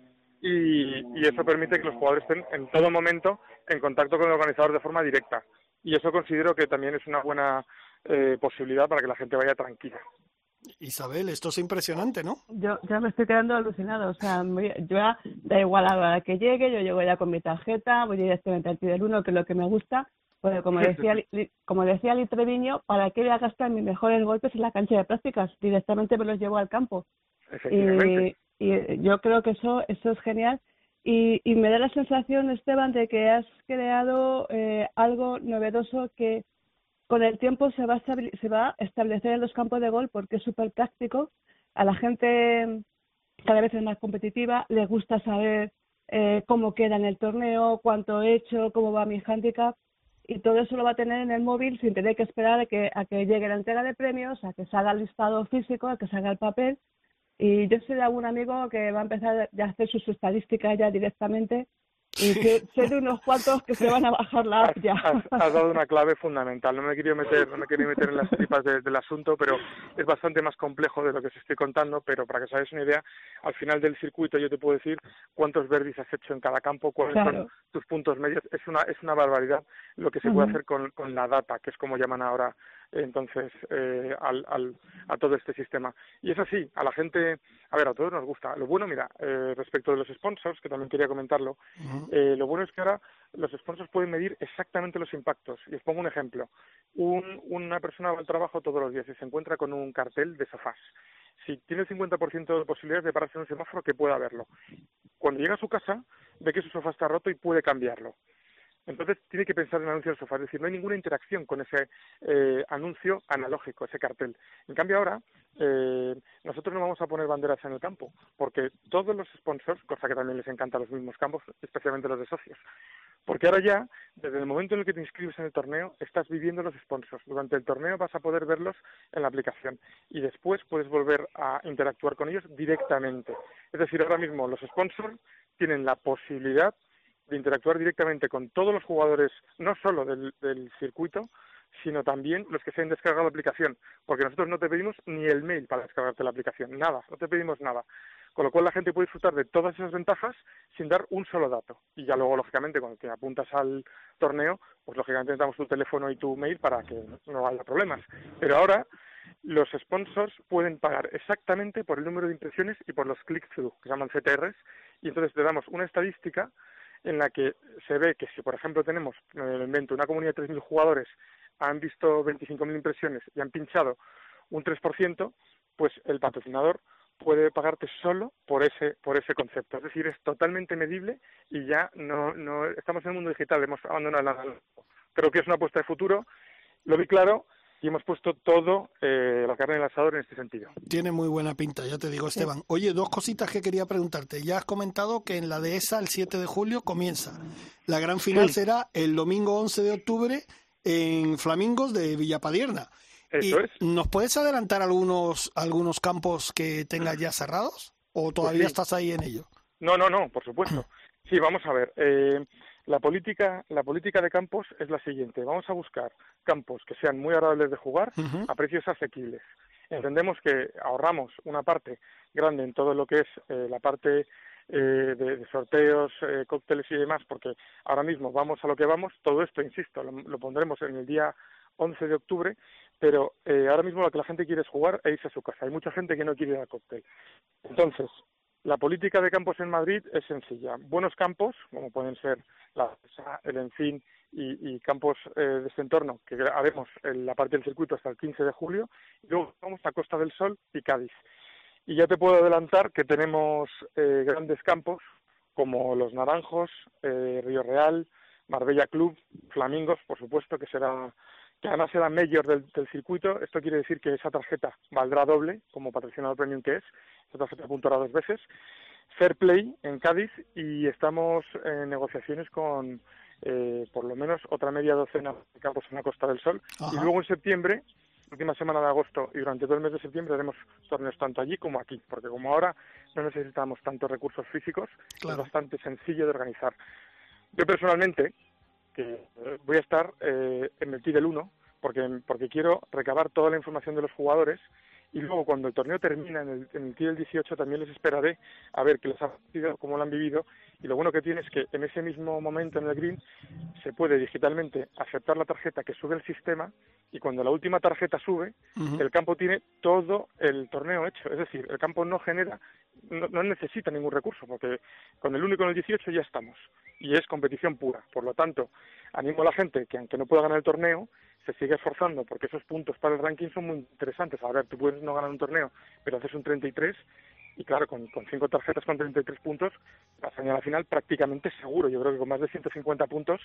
Speaker 5: y, y eso permite que los jugadores estén en todo momento en contacto con el organizador de forma directa. Y eso considero que también es una buena eh, posibilidad para que la gente vaya tranquila.
Speaker 3: Isabel, esto es impresionante, ¿no?
Speaker 4: Yo ya me estoy quedando alucinado, o sea, me- yo ya, da igual a la hora que llegue, yo llego ya con mi tarjeta, voy directamente al Tider uno, que es lo que me gusta, porque como decía Li- como decía Li Treviño, ¿para qué voy a gastar mis mejores golpes en la cancha de prácticas? Directamente me los llevo al campo.
Speaker 5: Efectivamente.
Speaker 4: Y, y yo creo que eso eso es genial. Y, y me da la sensación, Esteban, de que has creado eh, algo novedoso que con el tiempo se va a, estabil- se va a establecer en los campos de golf porque es súper práctico. A la gente cada vez es más competitiva, le gusta saber eh, cómo queda en el torneo, cuánto he hecho, cómo va mi handicap, y todo eso lo va a tener en el móvil sin tener que esperar a que, a que llegue la entrega de premios, a que salga el listado físico, a que salga el papel. Y yo sé de algún amigo que va a empezar ya a hacer sus estadísticas ya directamente, y sé, sé de unos cuantos que se van a bajar la app
Speaker 5: Has,
Speaker 4: ya.
Speaker 5: has- has dado una clave fundamental. No me quería meter, no me quería meter en las tripas de- del asunto, pero es bastante más complejo de lo que os estoy contando. Pero para que os hagáis una idea, al final del circuito yo te puedo decir cuántos birdies has hecho en cada campo, cuáles
Speaker 4: Claro.
Speaker 5: son tus puntos medios. Es una es una barbaridad lo que se puede
Speaker 4: Ujú.
Speaker 5: hacer con, con la data, que es como llaman ahora entonces eh, al, al, a todo este sistema. Y es así, a la gente, a ver, a todos nos gusta. Lo bueno, mira, eh, respecto de los sponsors, que también quería comentarlo,
Speaker 3: Ujú.
Speaker 5: eh, lo bueno es que ahora los sponsors pueden medir exactamente los impactos. Y os pongo un ejemplo. Un, una persona va al trabajo todos los días y se encuentra con un cartel de sofás. Si tiene el cincuenta por ciento de posibilidades de pararse en un semáforo, que pueda verlo. Cuando llega a su casa, ve que su sofá está roto y puede cambiarlo. Entonces tiene que pensar en el anuncio del sofá, es decir, no hay ninguna interacción con ese eh, anuncio analógico, ese cartel. En cambio ahora, eh, nosotros no vamos a poner banderas en el campo, porque todos los sponsors, cosa que también les encanta a los mismos campos, especialmente los de socios, porque ahora ya, desde el momento en el que te inscribes en el torneo, estás viviendo los sponsors. Durante el torneo vas a poder verlos en la aplicación y después puedes volver a interactuar con ellos directamente. Es decir, ahora mismo los sponsors tienen la posibilidad de interactuar directamente con todos los jugadores, no solo del, del circuito, sino también los que se han descargado la aplicación, porque nosotros no te pedimos ni el mail para descargarte la aplicación, nada, no te pedimos nada. Con lo cual la gente puede disfrutar de todas esas ventajas sin dar un solo dato. Y ya luego, lógicamente, cuando te apuntas al torneo, pues lógicamente necesitamos tu teléfono y tu mail para que no haya problemas. Pero ahora los sponsors pueden pagar exactamente por el número de impresiones y por los click-through, que se llaman C T Rs, y entonces te damos una estadística en la que se ve que si, por ejemplo, tenemos, me lo invento, una comunidad de tres mil jugadores, han visto veinticinco mil impresiones y han pinchado un tres por ciento, pues el patrocinador puede pagarte solo por ese por ese concepto. Es decir, es totalmente medible y ya no no estamos en el mundo digital, hemos abandonado el analógico. Creo que es una apuesta de futuro, lo vi claro y hemos puesto todo eh, la carne en el asador en este sentido.
Speaker 3: Tiene muy buena pinta, ya te digo, Esteban. Oye, dos cositas que quería preguntarte. Ya has comentado que en la dehesa el siete de julio comienza. La gran final
Speaker 5: Sí.
Speaker 3: será el domingo once de octubre en Flamingos de Villapadierna.
Speaker 5: Eso
Speaker 3: ¿Y
Speaker 5: es.
Speaker 3: nos puedes adelantar algunos algunos campos que tengas ya cerrados? ¿O todavía
Speaker 5: sí.
Speaker 3: estás ahí en ello?
Speaker 5: No, no, no, por supuesto. Sí, vamos a ver. Eh, la política, la política de campos es la siguiente. Vamos a buscar campos que sean muy agradables de jugar
Speaker 3: Ujú.
Speaker 5: a precios asequibles. Entendemos que ahorramos una parte grande en todo lo que es eh, la parte eh, de, de sorteos, eh, cócteles y demás, porque ahora mismo vamos a lo que vamos. Todo esto, insisto, lo, lo pondremos en el día once de octubre, pero eh, ahora mismo lo que la gente quiere es jugar e irse a su casa. Hay mucha gente que no quiere ir al cóctel. Entonces, la política de campos en Madrid es sencilla. Buenos campos, como pueden ser la Dehesa, el Encín y, y campos eh, de este entorno, que haremos en la parte del circuito hasta el quince de julio, y luego vamos a Costa del Sol y Cádiz. Y ya te puedo adelantar que tenemos eh, grandes campos como Los Naranjos, eh, Río Real, Marbella Club, Flamingos, por supuesto, que será que además será mayor del, del circuito. Esto quiere decir que esa tarjeta valdrá doble, como patrocinador premium que es. Esa tarjeta apuntará dos veces. Fair Play en Cádiz, y estamos en negociaciones con eh, por lo menos otra media docena de campos en la Costa del Sol.
Speaker 3: Ajá.
Speaker 5: Y luego en septiembre, última semana de agosto y durante todo el mes de septiembre, haremos torneos tanto allí como aquí, porque como ahora no necesitamos tantos recursos físicos,
Speaker 3: Claro.
Speaker 5: es bastante sencillo de organizar. Yo personalmente, que eh, voy a estar eh, en el Tidal uno, porque, porque quiero recabar toda la información de los jugadores y luego cuando el torneo termina en el, en el T del dieciocho también les esperaré a ver qué les ha parecido, cómo lo han vivido, y lo bueno que tiene es que en ese mismo momento en el green se puede digitalmente aceptar la tarjeta que sube el sistema, y cuando la última tarjeta sube, uh-huh. el campo tiene todo el torneo hecho, es decir, el campo no genera, no, no necesita ningún recurso, porque con el único en el dieciocho ya estamos, y es competición pura. Por lo tanto, animo a la gente que aunque no pueda ganar el torneo, se sigue esforzando, porque esos puntos para el ranking son muy interesantes. A ver, tú puedes no ganar un torneo, pero haces un treinta y tres, y claro, con, con cinco tarjetas con treinta y tres puntos, vas a la final prácticamente seguro. Yo creo que con más de ciento cincuenta puntos,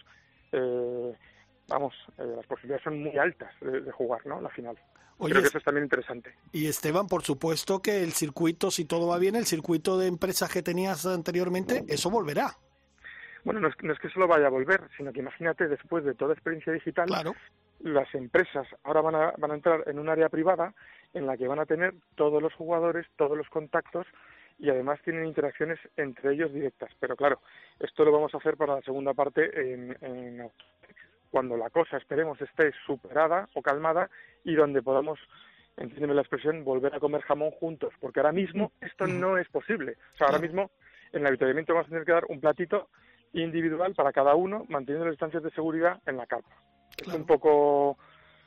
Speaker 5: eh, vamos, eh, las posibilidades son muy altas de, de jugar, ¿no?, la final. Oye, creo que eso es también interesante.
Speaker 3: Y Esteban, por supuesto que el circuito, si todo va bien, el circuito de empresas que tenías anteriormente, eso volverá.
Speaker 5: Bueno, no es, no es que eso lo vaya a volver, sino que imagínate, después de toda experiencia digital,
Speaker 3: claro,
Speaker 5: las empresas ahora van a, van a entrar en un área privada en la que van a tener todos los jugadores, todos los contactos, y además tienen interacciones entre ellos directas. Pero claro, esto lo vamos a hacer para la segunda parte en, en cuando la cosa, esperemos, esté superada o calmada y donde podamos, entiéndeme la expresión, volver a comer jamón juntos, porque ahora mismo esto no es posible. O sea, ahora mismo en el avituallamiento vamos a tener que dar un platito individual para cada uno, manteniendo las distancias de seguridad en la carpa. Claro. Es un poco,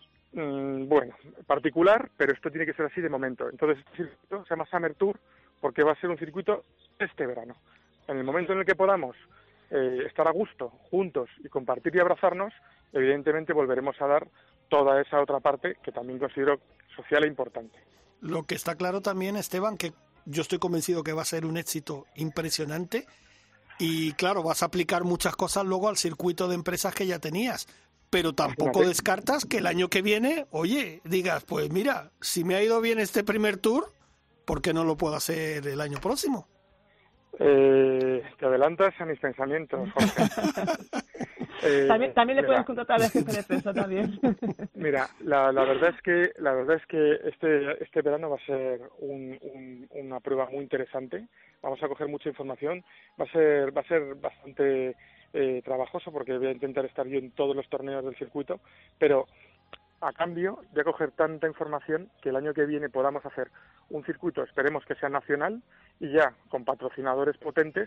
Speaker 5: mmm, bueno, particular, pero esto tiene que ser así de momento. Entonces, este circuito se llama Summer Tour porque va a ser un circuito este verano. En el momento en el que podamos eh, estar a gusto, juntos y compartir y abrazarnos, evidentemente volveremos a dar toda esa otra parte que también considero social e importante.
Speaker 3: Lo que está claro también, Esteban, que yo estoy convencido que va a ser un éxito impresionante y, claro, vas a aplicar muchas cosas luego al circuito de empresas que ya tenías. Pero tampoco descartas que el año que viene, oye, digas, pues mira, si me ha ido bien este primer tour, ¿por qué no lo puedo hacer el año próximo?
Speaker 5: Eh, te adelantas a mis pensamientos, Jorge.
Speaker 4: eh, también también le mira, puedes contratar a jefe de prensa también.
Speaker 5: Mira, la, la verdad es que la verdad es que este este verano va a ser un, un, una prueba muy interesante. Vamos a coger mucha información. Va a ser va a ser bastante Eh, trabajoso porque voy a intentar estar yo en todos los torneos del circuito, pero a cambio voy a coger tanta información que el año que viene podamos hacer un circuito, esperemos que sea nacional y ya con patrocinadores potentes,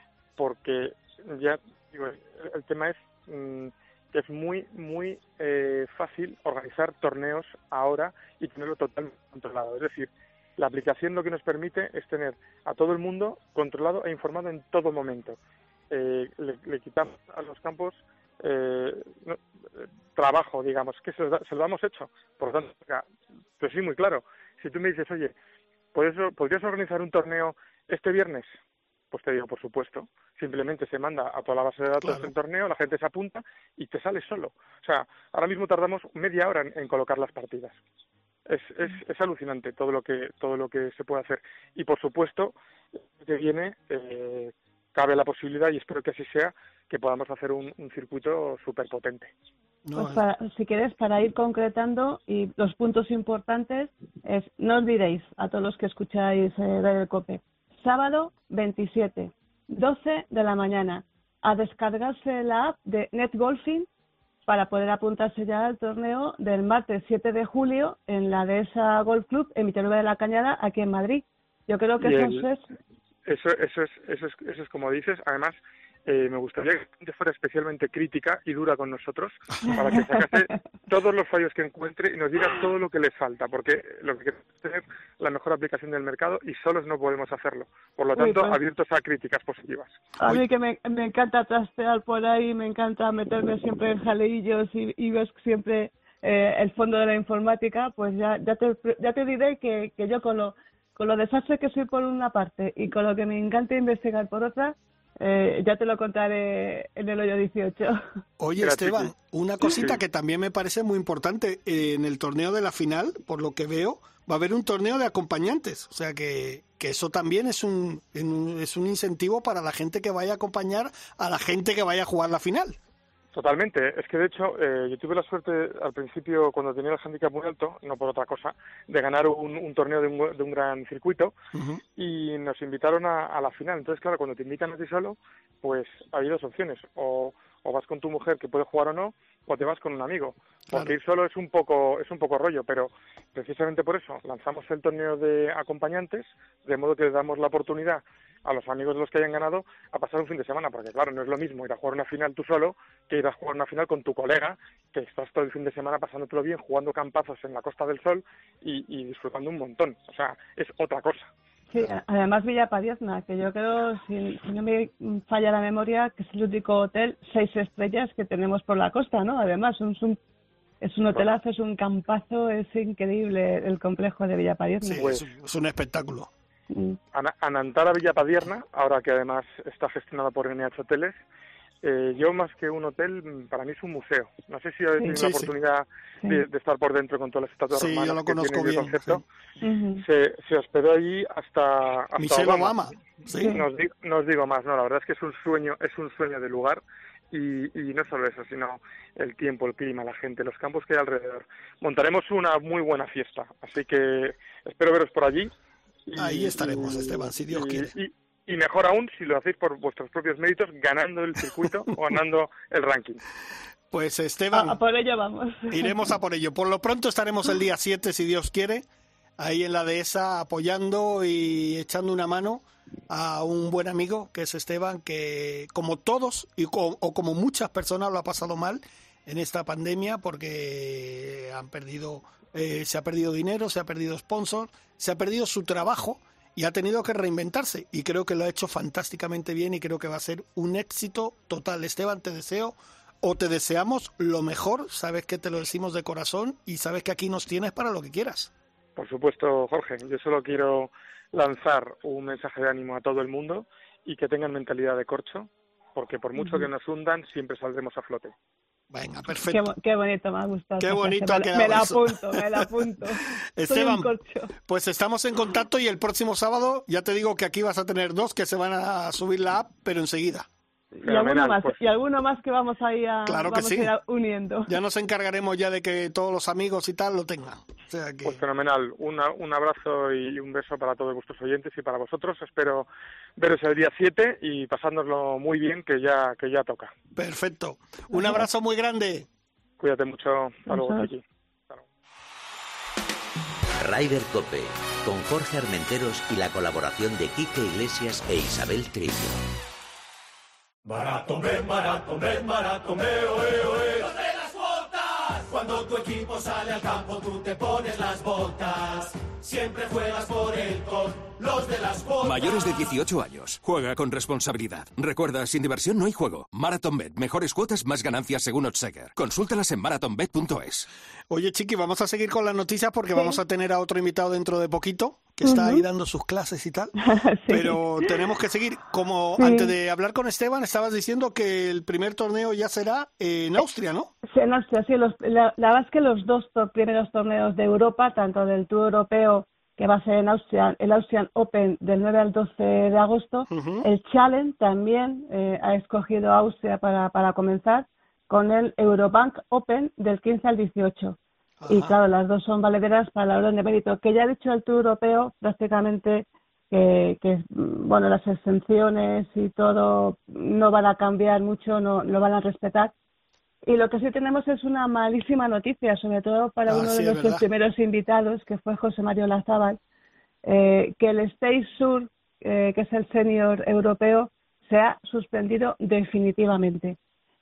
Speaker 5: porque ya digo, el, el tema es mmm, que es muy muy eh, fácil organizar torneos ahora y tenerlo totalmente controlado. Es decir, la aplicación lo que nos permite es tener a todo el mundo controlado e informado en todo momento. Eh, le, le quitamos a los campos eh, no, eh, trabajo, digamos, que se lo, se lo hemos hecho. Por lo tanto, pues sí, muy claro. Si tú me dices, oye, ¿podrías, ¿podrías organizar un torneo este viernes? Pues te digo, por supuesto. Simplemente se manda a toda la base de datos claro. del torneo, la gente se apunta y te sale solo. O sea, ahora mismo tardamos media hora en, en colocar las partidas. Es, es, es alucinante todo lo que todo lo que se puede hacer. Y por supuesto, que viene... Eh, cabe la posibilidad, y espero que así sea, que podamos hacer un, un circuito súper potente.
Speaker 4: Pues para, si quieres, para ir concretando, y los puntos importantes es, no olvidéis, a todos los que escucháis eh, Radio Cope, sábado veintisiete, doce de la mañana, a descargarse la app de NetGolfing para poder apuntarse ya al torneo del martes siete de julio en la Dehesa Golf Club en Villanueva de la Cañada, aquí en Madrid. Yo creo que eso es...
Speaker 5: Eso, eso es, eso es, eso es como dices. Además, eh, me gustaría que la gente fuera especialmente crítica y dura con nosotros para que sacase todos los fallos que encuentre y nos diga todo lo que les falta, porque lo que queremos es tener la mejor aplicación del mercado y solos no podemos hacerlo. Por lo tanto, Uy, pues, abiertos a críticas positivas.
Speaker 4: A mí que me, me encanta trastear por ahí, me encanta meterme siempre en jaleillos y, y ves siempre eh, el fondo de la informática, pues ya, ya, te, ya te diré que, que yo con lo... Con lo desastre que soy por una parte y con lo que me encanta investigar por otra, eh, ya te lo contaré en el hoyo dieciocho.
Speaker 3: Oye, Esteban, una cosita sí. que también me parece muy importante. En el torneo de la final, por lo que veo, va a haber un torneo de acompañantes. O sea que, que eso también es un, es un incentivo para la gente que vaya a acompañar a la gente que vaya a jugar la final.
Speaker 5: Totalmente. Es que, de hecho, eh, yo tuve la suerte al principio, cuando tenía el handicap muy alto, no por otra cosa, de ganar un, un torneo de un, de un gran circuito uh-huh. y nos invitaron a, a la final. Entonces, claro, cuando te invitan a ti solo, pues hay dos opciones. O, o vas con tu mujer, que puede jugar o no, o te vas con un amigo. Porque
Speaker 3: Claro.
Speaker 5: ir solo es un poco es un poco rollo, pero precisamente por eso lanzamos el torneo de acompañantes, de modo que le damos la oportunidad a los amigos de los que hayan ganado a pasar un fin de semana, porque claro, no es lo mismo ir a jugar una final tú solo que ir a jugar una final con tu colega, que estás todo el fin de semana pasándotelo bien, jugando campazos en la Costa del Sol y, y disfrutando un montón. O sea, es otra cosa.
Speaker 4: Sí, además Villa Padierna, que yo creo, si, si no me falla la memoria, que es el único hotel seis estrellas que tenemos por la costa, ¿no? Además, es un, es un hotelazo, es un campazo, es increíble el complejo de Villa Padierna.
Speaker 3: Sí,
Speaker 5: Pues-
Speaker 3: es, un, es un espectáculo.
Speaker 4: Mm.
Speaker 5: Ana- Anantara Villa Padierna, ahora que además está gestionada por N H Hoteles, eh, yo más que un hotel, para mí es un museo. No sé si habéis tenido
Speaker 3: Sí,
Speaker 5: la
Speaker 3: sí.
Speaker 5: oportunidad
Speaker 4: Sí.
Speaker 5: de, de estar por dentro con todas las estatuas
Speaker 3: Sí, yo
Speaker 5: romanas
Speaker 3: lo
Speaker 5: que
Speaker 3: conozco
Speaker 5: tiene el
Speaker 3: bien,
Speaker 5: concepto.
Speaker 4: Ujú.
Speaker 5: Se, se hospedó allí hasta, hasta
Speaker 3: Michelle Obama. Sí.
Speaker 4: Sí.
Speaker 5: No os, di- no os digo más, no, la verdad es que es un sueño, es un sueño de lugar y, y no solo eso, sino el tiempo, el clima, la gente, los campos que hay alrededor. Montaremos una muy buena fiesta, así que espero veros por allí. Y-
Speaker 3: Ahí estaremos,
Speaker 5: y-
Speaker 3: Esteban, si Dios
Speaker 5: y-
Speaker 3: quiere.
Speaker 5: Y, y mejor aún si lo hacéis por vuestros propios méritos, ganando el circuito o ganando el ranking.
Speaker 3: Pues
Speaker 4: A,
Speaker 3: Esteban,
Speaker 4: a por ello vamos.
Speaker 3: iremos a por ello. Por lo pronto estaremos el día siete, si Dios quiere, ahí en la dehesa apoyando y echando una mano a un buen amigo que es Esteban, que como todos y co- o como muchas personas lo ha pasado mal en esta pandemia porque han perdido, eh, se ha perdido dinero, se ha perdido sponsor, se ha perdido su trabajo y ha tenido que reinventarse y creo que lo ha hecho fantásticamente bien y creo que va a ser un éxito total. Esteban, te deseo o te deseamos lo mejor, sabes que te lo decimos de corazón y sabes que aquí nos tienes para lo que quieras.
Speaker 5: Por supuesto, Jorge, yo solo quiero lanzar un mensaje de ánimo a todo el mundo y que tengan mentalidad de corcho, porque por mucho que nos hundan, siempre saldremos a flote.
Speaker 3: Venga,
Speaker 4: Qué,
Speaker 3: perfecto.
Speaker 4: bo- qué bonito, me ha gustado.
Speaker 3: Qué
Speaker 4: esa frase.
Speaker 3: bonito ha
Speaker 4: me, la-
Speaker 3: quedado
Speaker 4: me la
Speaker 3: eso.
Speaker 4: apunto, me la apunto. Soy
Speaker 3: Esteban,
Speaker 4: un corcho.
Speaker 3: pues estamos en contacto y el próximo sábado ya te digo que aquí vas a tener dos que se van a subir la app, pero enseguida.
Speaker 4: Y alguno
Speaker 5: Fenomenal,
Speaker 4: más,
Speaker 5: pues.
Speaker 4: y alguno más que vamos a ir, a,
Speaker 3: Claro que
Speaker 4: vamos
Speaker 3: sí.
Speaker 4: a ir a- uniendo.
Speaker 3: Ya nos encargaremos ya de que todos los amigos y tal lo tengan. O sea que...
Speaker 5: Pues fenomenal. Una- un abrazo y un beso para todos vuestros oyentes y para vosotros. Espero veros el día siete y pasárnoslo muy bien, que ya que ya toca.
Speaker 3: Perfecto. Un abrazo muy grande.
Speaker 5: Cuídate mucho. Hasta luego,
Speaker 4: Besos.
Speaker 5: Chiqui. Hasta luego.
Speaker 1: Ryder Cope, con Jorge Armenteros y la colaboración de Quique Iglesias e Isabel Trillo.
Speaker 6: Maratomed, Maratomed, Maratomed, oe, oe. ¡Los de las botas! Cuando tu equipo sale al campo, tú te pones las botas. Siempre juegas por él con los de las botas.
Speaker 7: Mayores de dieciocho años. Juega con responsabilidad. Recuerda, sin diversión no hay juego. MarathonBet. Mejores cuotas, más ganancias según Oddsheger. Consúltalas en marathon bet punto es.
Speaker 3: Oye, Chiqui, vamos a seguir con las noticias porque
Speaker 4: Sí.
Speaker 3: vamos a tener a otro invitado dentro de poquito, que está ahí dando sus clases y tal.
Speaker 4: Sí.
Speaker 3: Pero tenemos que seguir. Como
Speaker 4: Sí.
Speaker 3: antes de hablar con Esteban, estabas diciendo que el primer torneo ya será en Austria, ¿no?
Speaker 4: Sí, en Austria, sí. Los, la, la verdad es que los dos to- primeros torneos de Europa, tanto del Tour Europeo, que va a ser en Austria, el Austrian Open del nueve al doce de agosto,
Speaker 3: Ujú.
Speaker 4: el Challenge también eh, ha escogido Austria para, para comenzar, con el Eurobank Open del quince al dieciocho. Y
Speaker 3: Ajá.
Speaker 4: claro, las dos son valederas para la orden de mérito, que ya ha dicho el Tour Europeo prácticamente que, que mm, bueno, las exenciones y todo no van a cambiar mucho, no lo van a respetar. Y lo que sí tenemos es una malísima noticia, sobre todo para
Speaker 3: Ah,
Speaker 4: uno
Speaker 3: sí,
Speaker 4: de
Speaker 3: es
Speaker 4: los
Speaker 3: verdad.
Speaker 4: primeros invitados, que fue José Mario Lazábal, eh, que el Stage Sur, eh, que es el senior europeo, se ha suspendido definitivamente.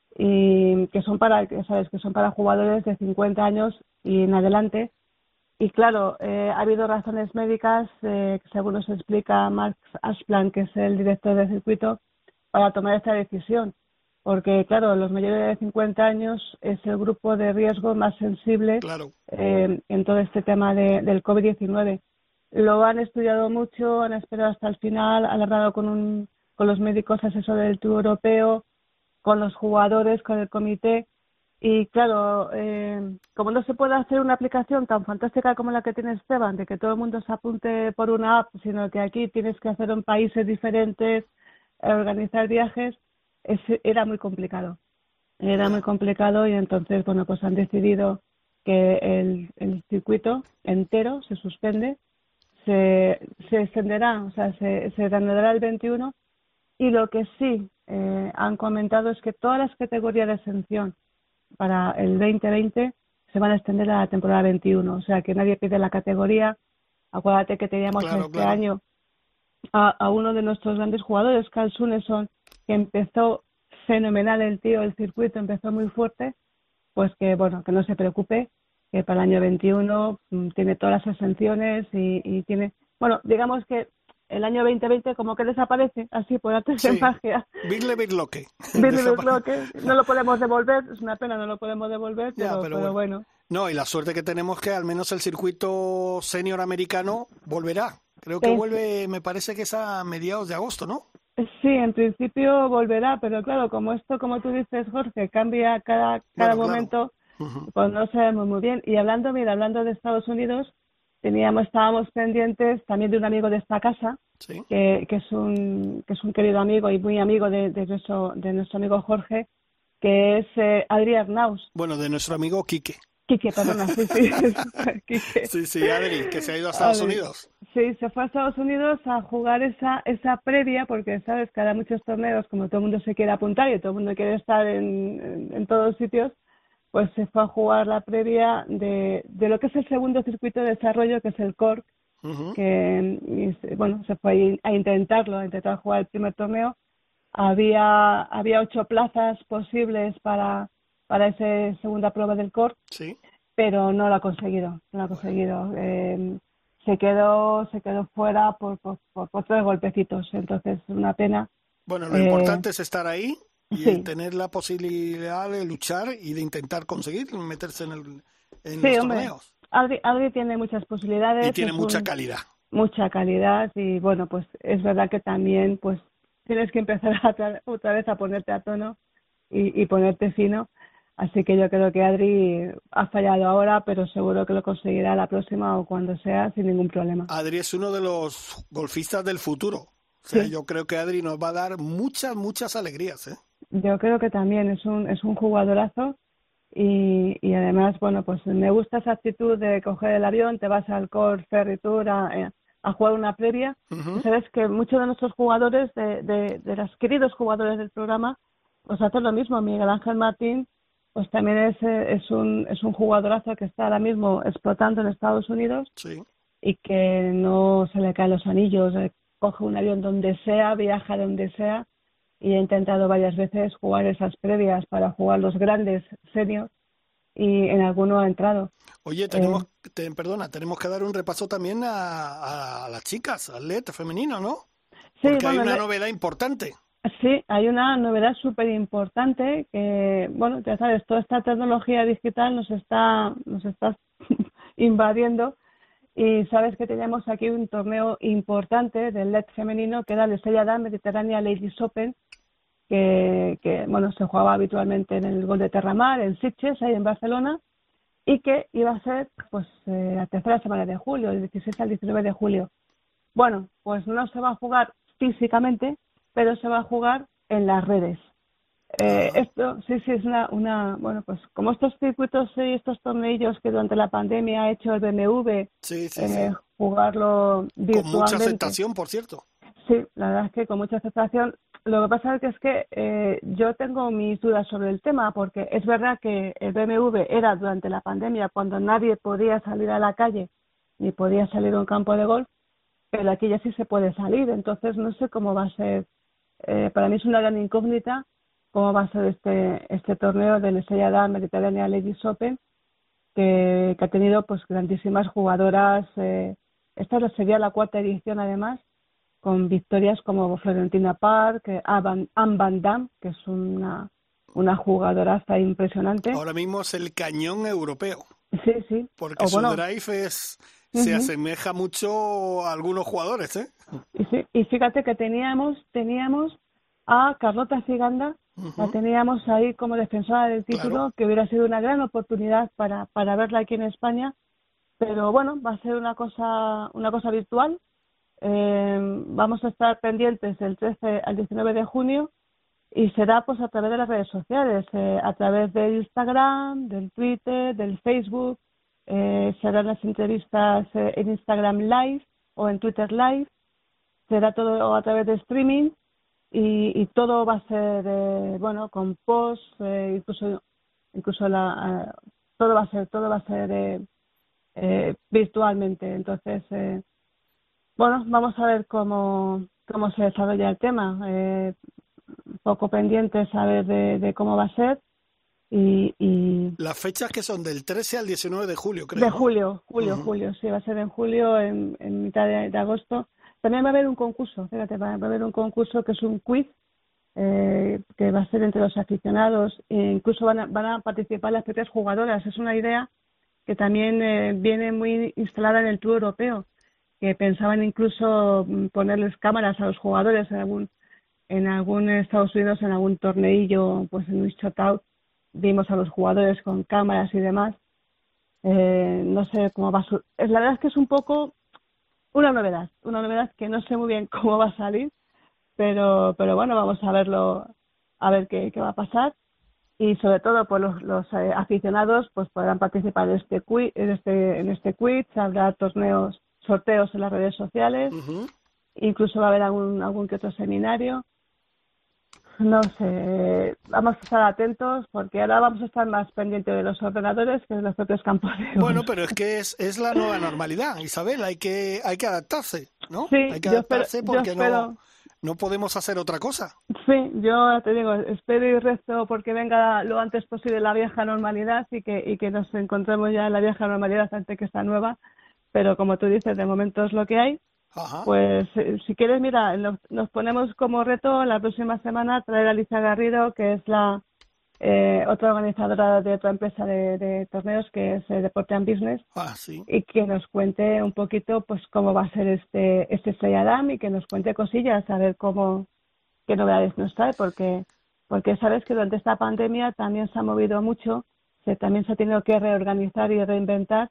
Speaker 4: Y que son para, que sabes, que son para jugadores de cincuenta años y en adelante. Y claro, eh, ha habido razones médicas, eh, que según nos explica Max Asplan, que es el director del circuito, para tomar esta decisión. Porque, claro, los mayores de cincuenta años es el grupo de riesgo más sensible
Speaker 3: Claro.
Speaker 4: eh, en todo este tema de, del COVID diecinueve. Lo han estudiado mucho, han esperado hasta el final, han hablado con, un, con los médicos asesores del Tour Europeo, con los jugadores, con el comité. Y claro, eh, como no se puede hacer una aplicación tan fantástica como la que tiene Esteban, de que todo el mundo se apunte por una app, sino que aquí tienes que hacer en países diferentes, eh, organizar viajes, es, era muy complicado. Era muy complicado y entonces, bueno, pues han decidido que el, el circuito entero se suspende, se, se extenderá, o sea, se, se reanudará el veintiuno, y lo que sí eh, han comentado es que todas las categorías de exención para el veinte veinte se van a extender a la temporada veintiuno, o sea que nadie pide la categoría. Acuérdate que teníamos
Speaker 3: Claro,
Speaker 4: este
Speaker 3: claro.
Speaker 4: año a, a uno de nuestros grandes jugadores, Carl Suneson, que empezó fenomenal el tío, el circuito empezó muy fuerte, pues que bueno, que no se preocupe, que para el año veintiuno mm, tiene todas las exenciones y, y tiene, bueno, digamos que el año veinte veinte como que desaparece, así por arte de
Speaker 3: Sí.
Speaker 4: magia.
Speaker 3: Birle Birloque.
Speaker 4: Billy Bisloque, no lo podemos devolver, es una pena, no lo podemos devolver,
Speaker 3: Ya,
Speaker 4: pero,
Speaker 3: pero
Speaker 4: pero
Speaker 3: bueno.
Speaker 4: bueno.
Speaker 3: No, y la suerte que tenemos que al menos el circuito senior americano volverá. Creo que
Speaker 4: Sí.
Speaker 3: vuelve, me parece que es a mediados de agosto, ¿no?
Speaker 4: Sí, en principio volverá, pero claro, como esto, como tú dices, Jorge, cambia cada, cada
Speaker 3: Bueno, claro.
Speaker 4: momento,
Speaker 3: Ujú.
Speaker 4: pues no sabemos muy bien. Y hablando, mira, hablando de Estados Unidos, teníamos, estábamos pendientes también de un amigo de esta casa,
Speaker 3: Sí.
Speaker 4: que, que es un que es un querido amigo y muy amigo de, de nuestro de nuestro amigo Jorge, que es eh, Adri Arnaus.
Speaker 3: Bueno, de nuestro amigo Quique.
Speaker 4: Quique, perdona, sí, sí, Quique.
Speaker 3: Sí, sí, Adri, que se ha ido a Estados
Speaker 4: Adri.
Speaker 3: Unidos.
Speaker 4: Sí, se fue a Estados Unidos a jugar esa esa previa, porque, ¿sabes? Que ahora muchos torneos, como todo el mundo se quiere apuntar y todo el mundo quiere estar en, en, en todos sitios, pues se fue a jugar la previa de, de lo que es el segundo circuito de desarrollo, que es el Cork,
Speaker 3: Ujú.
Speaker 4: que, y, bueno, se fue a intentarlo, a intentar jugar el primer torneo. Había había ocho plazas posibles para, para esa segunda prueba del Cork,
Speaker 3: Sí.
Speaker 4: pero no lo ha conseguido, no lo ha conseguido. Eh, se quedó se quedó fuera por, por, por, por tres golpecitos, entonces una pena.
Speaker 3: Bueno, lo
Speaker 4: Eh,
Speaker 3: importante es estar ahí y
Speaker 4: sí.
Speaker 3: tener la posibilidad de luchar y de intentar conseguir meterse en, el, en
Speaker 4: Sí,
Speaker 3: los
Speaker 4: hombre,
Speaker 3: torneos.
Speaker 4: Adri, Adri tiene muchas posibilidades.
Speaker 3: Y tiene
Speaker 4: es
Speaker 3: mucha
Speaker 4: un-
Speaker 3: calidad.
Speaker 4: mucha calidad y bueno, pues es verdad que también pues tienes que empezar a tra- otra vez a ponerte a tono y, y ponerte fino. Así que yo creo que Adri ha fallado ahora, pero seguro que lo conseguirá la próxima o cuando sea sin ningún problema.
Speaker 3: Adri es uno de los golfistas del futuro. O sea,
Speaker 4: Sí.
Speaker 3: yo creo que Adri nos va a dar muchas, muchas alegrías, ¿eh?
Speaker 4: Yo creo que también es un es un jugadorazo y, y además, bueno, pues me gusta esa actitud de coger el avión, te vas al Cork Ferry Tour a, a jugar una previa.
Speaker 3: Ujú.
Speaker 4: Y sabes que muchos de nuestros jugadores, de, de, de los queridos jugadores del programa, pues hacen lo mismo. Miguel Ángel Martín, pues también es, eh, es un es un jugadorazo que está ahora mismo explotando en Estados Unidos
Speaker 3: Sí.
Speaker 4: y que no se le caen los anillos, eh, coge un avión donde sea, viaja donde sea y he intentado varias veces jugar esas previas para jugar los grandes seniors y en alguno ha entrado.
Speaker 3: Oye, tenemos, te- perdona, tenemos que dar un repaso también a, a las chicas, al L E D femenino, ¿no?
Speaker 4: Sí,
Speaker 3: Porque hay
Speaker 4: bueno,
Speaker 3: una
Speaker 4: le-
Speaker 3: novedad importante.
Speaker 4: Sí, hay una novedad súper importante que, bueno, ya sabes, toda esta tecnología digital nos está, nos está invadiendo y sabes que teníamos aquí un torneo importante del L E D femenino que era el Estrella Damm Mediterránea Ladies Open, que, que, bueno, se jugaba habitualmente en el Gol de Terramar, en Sitges, ahí en Barcelona, y que iba a ser pues eh, la tercera semana de julio, del dieciséis al diecinueve de julio. Bueno, pues no se va a jugar físicamente, pero se va a jugar en las redes. Eh, esto sí, sí, es una, una, bueno, pues como estos circuitos y estos torneillos que durante la pandemia ha hecho el B M W,
Speaker 3: Sí, sí,
Speaker 4: eh,
Speaker 3: sí.
Speaker 4: jugarlo
Speaker 3: Con mucha
Speaker 4: virtualmente.
Speaker 3: aceptación, por cierto.
Speaker 4: Sí, la verdad es que con mucha aceptación. Lo que pasa es que, es que eh, yo tengo mis dudas sobre el tema, porque es verdad que el B M W era durante la pandemia cuando nadie podía salir a la calle ni podía salir a un campo de golf, pero aquí ya sí se puede salir, entonces no sé cómo va a ser. Eh, para mí es una gran incógnita cómo va a ser este este torneo del Estrella Damm Mediterránea Ladies Open, que, que ha tenido pues grandísimas jugadoras. Eh, esta sería la cuarta edición además, con victorias como Florentina Park, eh, Anne Van Damme, que es una, una jugadoraza impresionante.
Speaker 3: Ahora mismo es el cañón europeo,
Speaker 4: Sí, sí.
Speaker 3: porque
Speaker 4: O
Speaker 3: su
Speaker 4: bueno,
Speaker 3: drive es, se
Speaker 4: Ujú.
Speaker 3: asemeja mucho a algunos jugadores, ¿eh?
Speaker 4: y, sí, y fíjate que teníamos teníamos a Carlota Ciganda, la
Speaker 3: Ujú.
Speaker 4: teníamos ahí como defensora del título,
Speaker 3: Claro.
Speaker 4: que hubiera sido una gran oportunidad para, para verla aquí en España, pero bueno, va a ser una cosa una cosa virtual. Eh, vamos a estar pendientes del trece al diecinueve de junio y será pues a través de las redes sociales, eh, a través del Instagram, del Twitter, del Facebook. Eh, serán las entrevistas eh, en Instagram Live o en Twitter Live. Será todo a través de streaming y, y todo va a ser, eh, bueno, con posts, eh, incluso incluso la, uh, todo va a ser, todo va a ser eh, eh, virtualmente. Entonces, eh, bueno, vamos a ver cómo, cómo se desarrolla el tema. Eh, poco pendientes a ver de, de cómo va a ser. Y, y
Speaker 3: las fechas que son del trece al diecinueve de julio, creo.
Speaker 4: De
Speaker 3: ¿no?
Speaker 4: julio, julio,
Speaker 3: Uh-huh.
Speaker 4: julio, sí, va a ser en julio, en, en mitad de, de agosto. También va a haber un concurso, fíjate, va, va a haber un concurso que es un quiz, eh, que va a ser entre los aficionados, e incluso van a, van a participar las propias jugadoras. Es una idea que también eh, viene muy instalada en el Tour Europeo, que pensaban incluso ponerles cámaras a los jugadores en algún, en algún Estados Unidos, en algún torneillo, pues en un shootout. Vimos a los jugadores con cámaras y demás. Eh, no sé cómo va a su... La verdad es que es un poco una novedad, una novedad que no sé muy bien cómo va a salir, pero pero bueno, vamos a verlo, a ver qué, qué va a pasar. Y sobre todo, pues los, los eh, aficionados pues podrán participar en este quiz, en este, en este quiz, habrá torneos, sorteos en las redes sociales,
Speaker 3: uh-huh.
Speaker 4: Incluso va a haber algún, algún que otro seminario. No sé, vamos a estar atentos porque ahora vamos a estar más pendientes de los ordenadores que de los propios campos de golf.
Speaker 3: Bueno, pero es que es, es la nueva normalidad, Isabel, hay que hay que adaptarse, ¿no?
Speaker 4: Sí,
Speaker 3: hay que
Speaker 4: yo
Speaker 3: adaptarse
Speaker 4: espero,
Speaker 3: porque
Speaker 4: yo espero,
Speaker 3: no, no podemos hacer otra cosa.
Speaker 4: Sí, yo te digo, espero y rezo porque venga lo antes posible la vieja normalidad y que, y que nos encontremos ya en la vieja normalidad antes que esta nueva, pero como tú dices, de momento es lo que hay.
Speaker 3: Ajá.
Speaker 4: Pues eh, si quieres, mira, nos, nos ponemos como reto la próxima semana traer a Alicia Garrido, que es la eh, otra organizadora de otra empresa de, de torneos, que es eh, Deporte and Business,
Speaker 3: ah, sí.
Speaker 4: y que nos cuente un poquito pues cómo va a ser este este Slayadam y que nos cuente cosillas, a ver cómo, qué novedades nos trae, porque porque sabes que durante esta pandemia también se ha movido mucho, se, también se ha tenido que reorganizar y reinventar,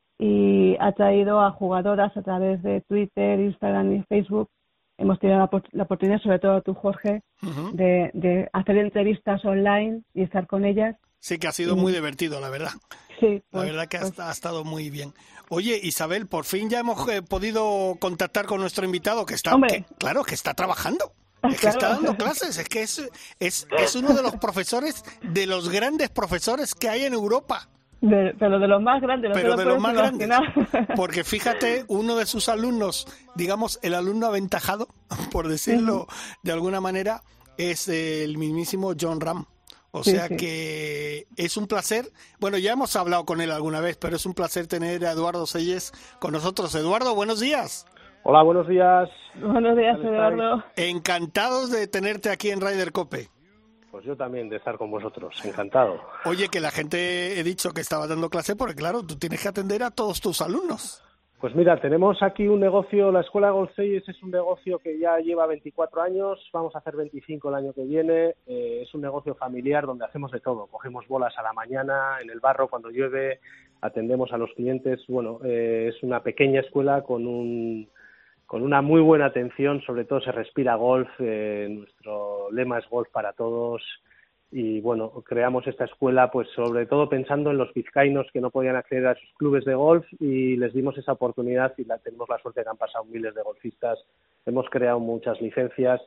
Speaker 4: y ha traído a jugadoras a través de Twitter, Instagram y Facebook. Hemos tenido la, la oportunidad, sobre todo tú, Jorge,
Speaker 3: uh-huh.
Speaker 4: de, de hacer entrevistas online y estar con ellas.
Speaker 3: Sí, que ha sido muy divertido, la verdad.
Speaker 4: Sí,
Speaker 3: la
Speaker 4: pues,
Speaker 3: verdad que
Speaker 4: pues...
Speaker 3: ha, ha estado muy bien. Oye, Isabel, por fin ya hemos eh, podido contactar con nuestro invitado, que está, que, claro, que está trabajando. Es que
Speaker 4: claro.
Speaker 3: está dando clases, es que es, es, es uno de los profesores, de los grandes profesores que hay en Europa.
Speaker 4: De, pero de los más grandes, no
Speaker 3: pero
Speaker 4: te lo
Speaker 3: de los más
Speaker 4: imaginar.
Speaker 3: grandes, porque fíjate, uno de sus alumnos, digamos el alumno aventajado, por decirlo uh-huh. de alguna manera, es el mismísimo Jon Rahm. O
Speaker 4: sí,
Speaker 3: sea
Speaker 4: sí.
Speaker 3: que es un placer, bueno, ya hemos hablado con él alguna vez, pero es un placer tener a Eduardo Selles con nosotros. Eduardo, buenos días.
Speaker 8: Hola, buenos días.
Speaker 4: Buenos días, Eduardo.
Speaker 3: Encantados de tenerte aquí en Ryder Cope.
Speaker 8: Pues yo también de estar con vosotros, encantado.
Speaker 3: Oye, que la gente, he dicho que estaba dando clase porque claro, tú tienes que atender a todos tus alumnos.
Speaker 8: Pues mira, tenemos aquí un negocio, la Escuela Golf Selles es un negocio que ya lleva veinticuatro años, vamos a hacer veinticinco el año que viene, eh, es un negocio familiar donde hacemos de todo, cogemos bolas a la mañana, en el barro cuando llueve, atendemos a los clientes, bueno, eh, es una pequeña escuela con un... con una muy buena atención, sobre todo se respira golf, eh, nuestro lema es golf para todos y bueno, creamos esta escuela pues sobre todo pensando en los vizcaínos que no podían acceder a sus clubes de golf y les dimos esa oportunidad y la, tenemos la suerte de que han pasado miles de golfistas, hemos creado muchas licencias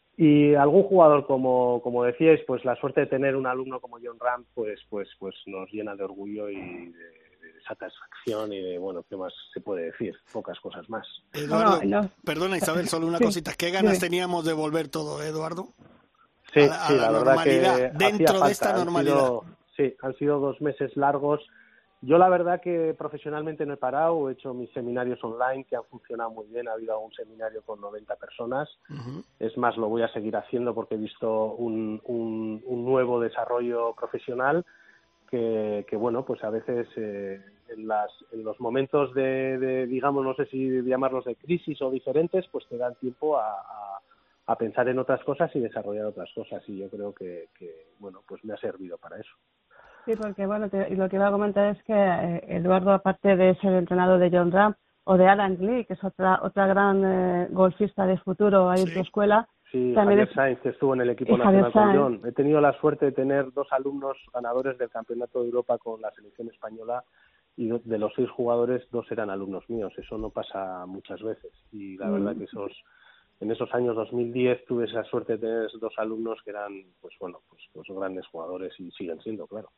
Speaker 8: y algún jugador como como decíais, pues la suerte de tener un alumno como Jon Rahm pues pues pues nos llena de orgullo y de satisfacción y de, bueno, ¿qué más se puede decir? Pocas cosas más.
Speaker 3: Eduardo, no, no. Perdona Isabel, solo una
Speaker 4: sí,
Speaker 3: cosita. ¿Qué ganas
Speaker 4: sí.
Speaker 3: teníamos de volver todo, Eduardo?
Speaker 8: Sí,
Speaker 3: a la,
Speaker 8: sí,
Speaker 3: a la,
Speaker 8: la
Speaker 3: normalidad,
Speaker 8: verdad que
Speaker 3: dentro
Speaker 8: falta.
Speaker 3: de esta normalidad.
Speaker 8: Han sido, sí, han sido dos meses largos. Yo la verdad que profesionalmente no he parado, he hecho mis seminarios online que han funcionado muy bien, ha habido un seminario con noventa personas, uh-huh. Es más, lo voy a seguir haciendo porque he visto un, un, un nuevo desarrollo profesional que, que bueno, pues a veces eh, en, las, en los momentos de, de, digamos, no sé si llamarlos de crisis o diferentes, pues te dan tiempo a, a, a pensar en otras cosas y desarrollar otras cosas y yo creo que, que bueno, pues me ha servido para eso.
Speaker 4: Sí, porque bueno, te, y lo que iba a comentar es que eh, Eduardo, aparte de ser entrenador de Jon Rahm o de Alan Lee, que es otra otra gran eh, golfista de futuro ahí sí. en tu escuela.
Speaker 8: Sí, Javier es... Sainz, que estuvo en el equipo nacional con Jon. He tenido la suerte de tener dos alumnos ganadores del Campeonato de Europa con la selección española y de los seis jugadores, dos eran alumnos míos. Eso no pasa muchas veces y la mm. verdad que esos... En esos años dos mil diez tuve esa suerte de tener dos alumnos que eran, pues bueno, pues, pues grandes jugadores y siguen siendo, claro.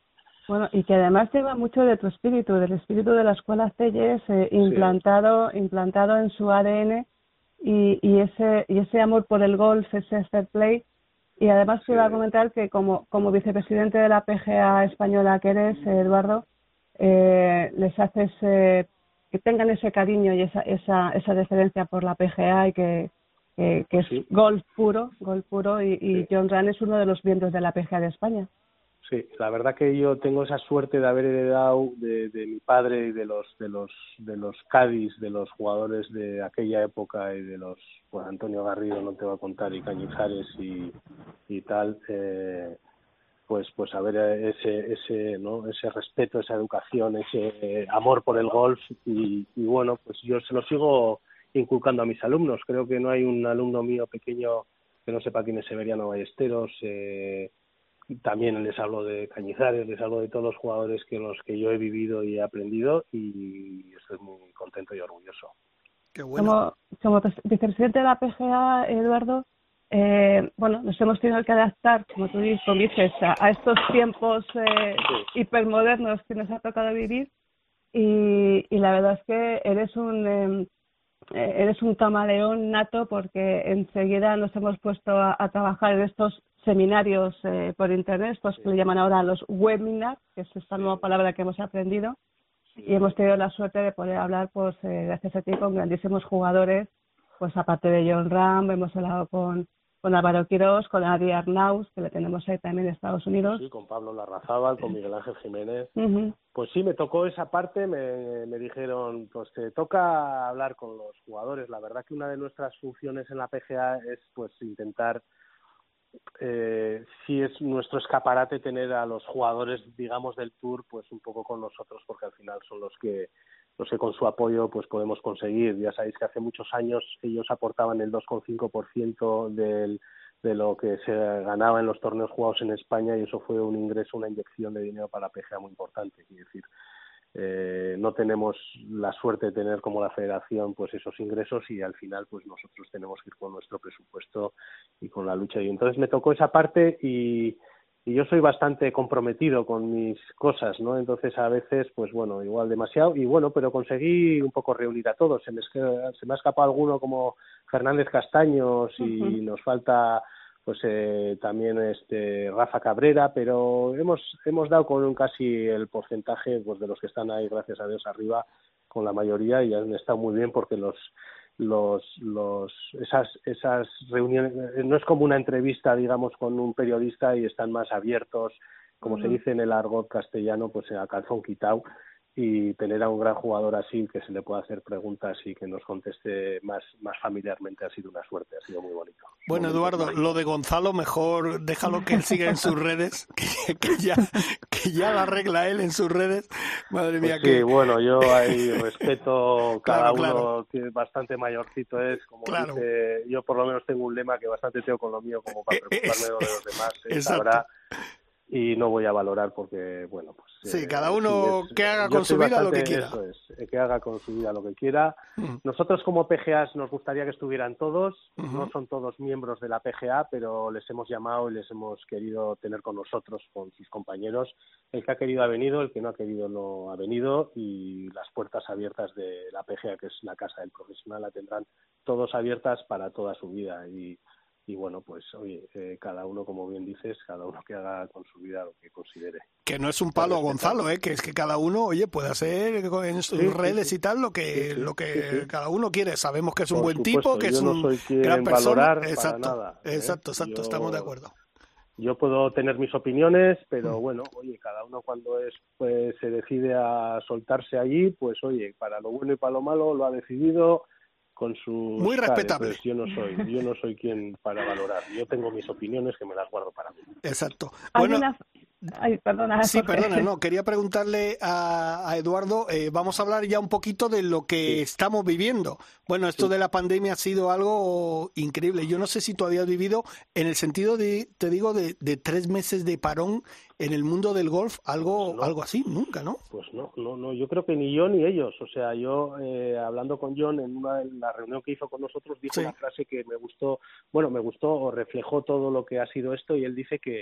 Speaker 4: Bueno, y que además lleva mucho de tu espíritu, del espíritu de la escuela Celles, eh, implantado, sí. implantado en su A D N, y, y ese y ese amor por el golf, ese fair play. Y además te iba a comentar que como, como vicepresidente de la P G A española que eres, eh, Eduardo, eh, les haces eh, que tengan ese cariño y esa esa esa deferencia por la P G A y que, que, que es sí. golf puro, golf puro y, y sí. Jon Rahm es uno de los miembros de la P G A de España.
Speaker 8: Sí, la verdad que yo tengo esa suerte de haber heredado de, de mi padre y de los de los de los Cádiz, de los jugadores de aquella época y de los pues Antonio Garrido, no te voy a contar, y Cañizares y, y tal, eh, pues pues a ver ese ese no ese respeto, esa educación, ese eh, amor por el golf y, y bueno, pues yo se lo sigo inculcando a mis alumnos. Creo que no hay un alumno mío pequeño que no sepa quién es Severiano Ballesteros. eh, También les hablo de Cañizares, les hablo de todos los jugadores que los que yo he vivido y he aprendido y estoy muy contento y orgulloso.
Speaker 3: Qué bueno.
Speaker 4: Como, como vicepresidente de la P G A, Eduardo, eh, bueno, nos hemos tenido que adaptar, como tú dices, a, a estos tiempos eh, sí. hipermodernos que nos ha tocado vivir y, y la verdad es que eres un... Eh, eres un camaleón nato porque enseguida nos hemos puesto a, a trabajar en estos seminarios eh, por internet, estos que le llaman ahora los webinars, que es esta nueva palabra que hemos aprendido, y hemos tenido la suerte de poder hablar, pues eh, gracias a ti, con grandísimos jugadores, pues aparte de Jon Rahm, hemos hablado con, con Álvaro Quirós, con Adi Arnaus, que le tenemos ahí también en Estados Unidos.
Speaker 8: Sí, con Pablo Larrazábal, con Miguel Ángel Jiménez.
Speaker 4: Uh-huh.
Speaker 8: Pues sí, me tocó esa parte, me, me dijeron, pues te toca hablar con los jugadores. La verdad que una de nuestras funciones en la P G A es pues intentar, eh, si es nuestro escaparate, tener a los jugadores, digamos, del Tour, pues un poco con nosotros, porque al final son los que los que con su apoyo pues podemos conseguir. Ya sabéis que hace muchos años ellos aportaban el dos coma cinco por ciento del de lo que se ganaba en los torneos jugados en España y eso fue un ingreso, una inyección de dinero para la P G A muy importante. Es decir, eh, no tenemos la suerte de tener como la federación pues esos ingresos y al final pues nosotros tenemos que ir con nuestro presupuesto y con la lucha. Y entonces me tocó esa parte y, y yo soy bastante comprometido con mis cosas, ¿no? Entonces a veces pues bueno, igual demasiado y bueno, pero conseguí un poco reunir a todos. Se me, se me ha escapado alguno como Fernández Castaños y uh-huh. nos falta pues eh, también este Rafa Cabrera, pero hemos hemos dado con un casi el porcentaje pues de los que están ahí, gracias a Dios, arriba, con la mayoría y han estado muy bien porque los los los esas esas reuniones no es como una entrevista, digamos, con un periodista y están más abiertos, como uh-huh. se dice en el argot castellano, pues a calzón quitado. Y tener a un gran jugador así que se le pueda hacer preguntas y que nos conteste más más familiarmente ha sido una suerte, ha sido muy bonito.
Speaker 3: Bueno,
Speaker 8: muy
Speaker 3: Eduardo,
Speaker 8: bonito.
Speaker 3: Lo de Gonzalo mejor déjalo que él siga en sus redes, que, que ya que ya la arregla él en sus redes. Madre mía,
Speaker 8: pues sí,
Speaker 3: que
Speaker 8: bueno, yo ahí respeto cada
Speaker 3: claro,
Speaker 8: uno
Speaker 3: claro.
Speaker 8: que bastante mayorcito es, como
Speaker 3: claro.
Speaker 8: dice, yo por lo menos tengo un lema que bastante tengo con lo mío como para preocuparme de lo de los demás, es, sabrá. Y no voy a valorar porque, bueno, pues...
Speaker 3: Sí,
Speaker 8: eh,
Speaker 3: cada uno
Speaker 8: sí es,
Speaker 3: que haga con su vida
Speaker 8: bastante,
Speaker 3: lo que quiera.
Speaker 8: Eso es, que haga con su vida lo que quiera.
Speaker 3: Mm.
Speaker 8: Nosotros como P G As nos gustaría que estuvieran todos.
Speaker 3: Uh-huh.
Speaker 8: No son todos miembros de la P G A, pero les hemos llamado y les hemos querido tener con nosotros, con sus compañeros. El que ha querido ha venido, el que no ha querido no ha venido. Y las puertas abiertas de la P G A, que es la casa del profesional, la tendrán todos abiertas para toda su vida. Y... Y bueno, pues oye, eh, cada uno, como bien dices, cada uno que haga con su vida lo que considere.
Speaker 3: Que no es un palo a Gonzalo, ¿eh? Que es que cada uno, oye, puede hacer en sus sí, redes sí, sí. y tal lo que sí, sí, lo que sí, sí. cada uno quiere. Sabemos que es un
Speaker 8: Por
Speaker 3: buen
Speaker 8: supuesto,
Speaker 3: tipo, que
Speaker 8: yo
Speaker 3: es
Speaker 8: no
Speaker 3: un
Speaker 8: soy quien
Speaker 3: gran persona.
Speaker 8: Valorar
Speaker 3: Exacto,
Speaker 8: para nada, ¿eh?
Speaker 3: exacto, exacto,
Speaker 8: yo,
Speaker 3: estamos de acuerdo.
Speaker 8: Yo puedo tener mis opiniones, pero
Speaker 3: mm.
Speaker 8: bueno, oye, cada uno cuando es pues se decide a soltarse allí, pues oye, para lo bueno y para lo malo lo ha decidido. Con sus
Speaker 3: muy respetable.
Speaker 8: Pues yo no soy, yo no soy quien para valorar. Yo tengo mis opiniones que me las guardo para mí.
Speaker 3: Exacto.
Speaker 4: Bueno, una... Ay, perdona.
Speaker 3: Sí, perdona, no, quería preguntarle a, a Eduardo, eh, vamos a hablar ya un poquito de lo que sí. estamos viviendo. Bueno, esto sí. de la pandemia ha sido algo increíble. Yo no sé si tú habías vivido, en el sentido de, te digo, de, de tres meses de parón en el mundo del golf, algo
Speaker 8: pues no.
Speaker 3: algo así, nunca, ¿no?
Speaker 8: Pues no, no, no, yo creo que ni yo ni ellos. O sea, yo eh, hablando con Jon en una en la reunión que hizo con nosotros, dijo sí. una frase que me gustó, bueno, me gustó o reflejó todo lo que ha sido esto y él dice que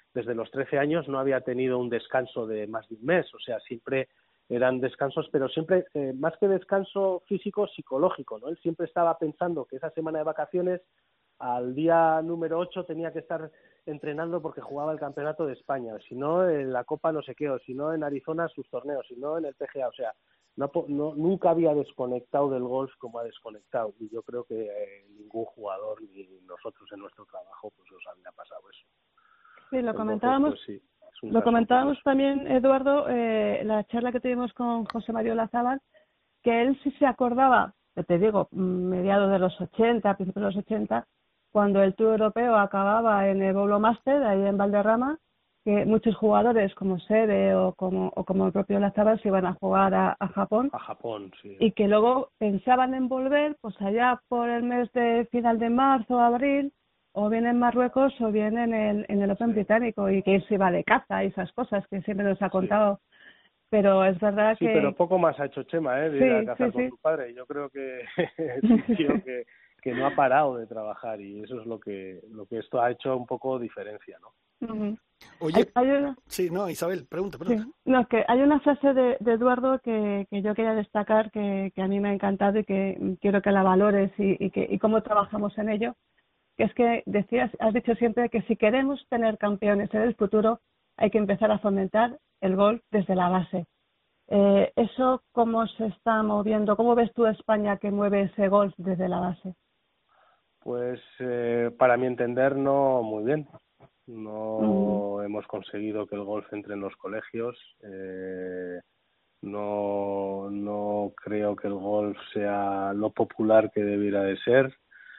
Speaker 8: desde los trece años no había tenido un descanso de más de un mes, o sea, siempre eran descansos, pero siempre, eh, más que descanso físico, psicológico, ¿no? Él siempre estaba pensando que esa semana de vacaciones, al día número ocho tenía que estar entrenando porque jugaba el Campeonato de España, si no en la Copa no sé qué, o si no en Arizona sus torneos, si no en el P G A, o sea, no, no nunca había desconectado del golf como ha desconectado, y yo creo que eh, ningún jugador, ni nosotros en nuestro trabajo, pues nos había pasado eso.
Speaker 4: Sí, lo
Speaker 8: Entonces,
Speaker 4: comentábamos,
Speaker 8: pues, sí,
Speaker 4: lo comentábamos también, Eduardo, eh, la charla que tuvimos con José Mario Olazábal, que él sí se acordaba, te digo, mediados de los ochenta, principios de los ochenta, cuando el Tour Europeo acababa en el Bolo Master, ahí en Valderrama, que muchos jugadores como Sere o como, o como el propio Olazábal se iban a jugar a, a Japón.
Speaker 8: A Japón, sí.
Speaker 4: Y que luego pensaban en volver, pues allá por el mes de final de marzo o abril, o bien en Marruecos o bien en el, en el Open sí. británico, y que él se iba de caza y esas cosas que siempre nos ha contado. Sí. Pero es verdad
Speaker 8: sí,
Speaker 4: que...
Speaker 8: Sí, pero poco más ha hecho Chema, ¿eh? De
Speaker 4: sí,
Speaker 8: ir a cazar
Speaker 4: sí,
Speaker 8: con
Speaker 4: sí.
Speaker 8: su padre. Yo creo que es un tío que, que no ha parado de trabajar, y eso es lo que lo que esto ha hecho un poco diferencia, ¿no?
Speaker 4: Uh-huh.
Speaker 3: Oye,
Speaker 4: hay, hay una...
Speaker 3: sí, no, Isabel, pregunta, pregunta.
Speaker 4: Sí. No, es que hay una frase de, de Eduardo que, que yo quería destacar, que, que a mí me ha encantado y que quiero que la valores y, y, que, y cómo trabajamos en ello, que es que decías, has dicho siempre que si queremos tener campeones en el futuro, hay que empezar a fomentar el golf desde la base. Eh, ¿Eso cómo se está moviendo? ¿Cómo ves tú España que mueve ese golf desde la base?
Speaker 8: Pues eh, para mi entender no muy bien. No mm. hemos conseguido que el golf entre en los colegios. Eh, no, no creo que el golf sea lo popular que debiera de ser.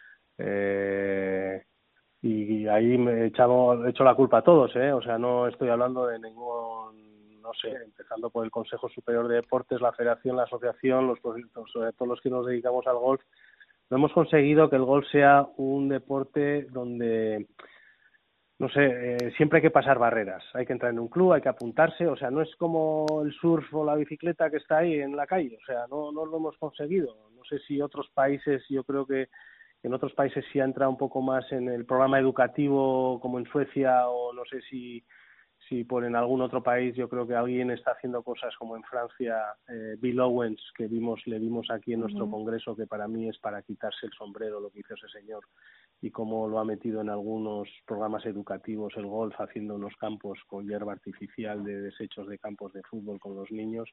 Speaker 8: Eh, y ahí me he echado, he hecho la culpa a todos, ¿eh? O sea, no estoy hablando de ningún, no sé, empezando por el Consejo Superior de Deportes, la Federación, la Asociación, los proyectos, sobre todo los que nos dedicamos al golf. No hemos conseguido que el golf sea un deporte donde, no sé, eh, siempre hay que pasar barreras. Hay que entrar en un club, hay que apuntarse. O sea, no es como el surf o la bicicleta que está ahí en la calle. O sea, no, no lo hemos conseguido. No sé si otros países, yo creo que en otros países sí ha entrado un poco más en el programa educativo, como en Suecia, o no sé si si por en algún otro país. Yo creo que alguien está haciendo cosas como en Francia, eh, Bill Owens, que vimos le vimos aquí en nuestro uh-huh. congreso, que para mí es para quitarse el sombrero lo que hizo ese señor, y cómo lo ha metido en algunos programas educativos el golf, haciendo unos campos con hierba artificial de desechos de campos de fútbol con los niños,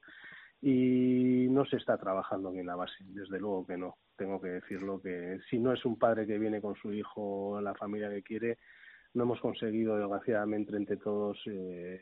Speaker 8: y no se está trabajando bien la base, desde luego que no. Tengo que decirlo, que si no es un padre que viene con su hijo, la familia que quiere, no hemos conseguido, desgraciadamente, entre todos eh,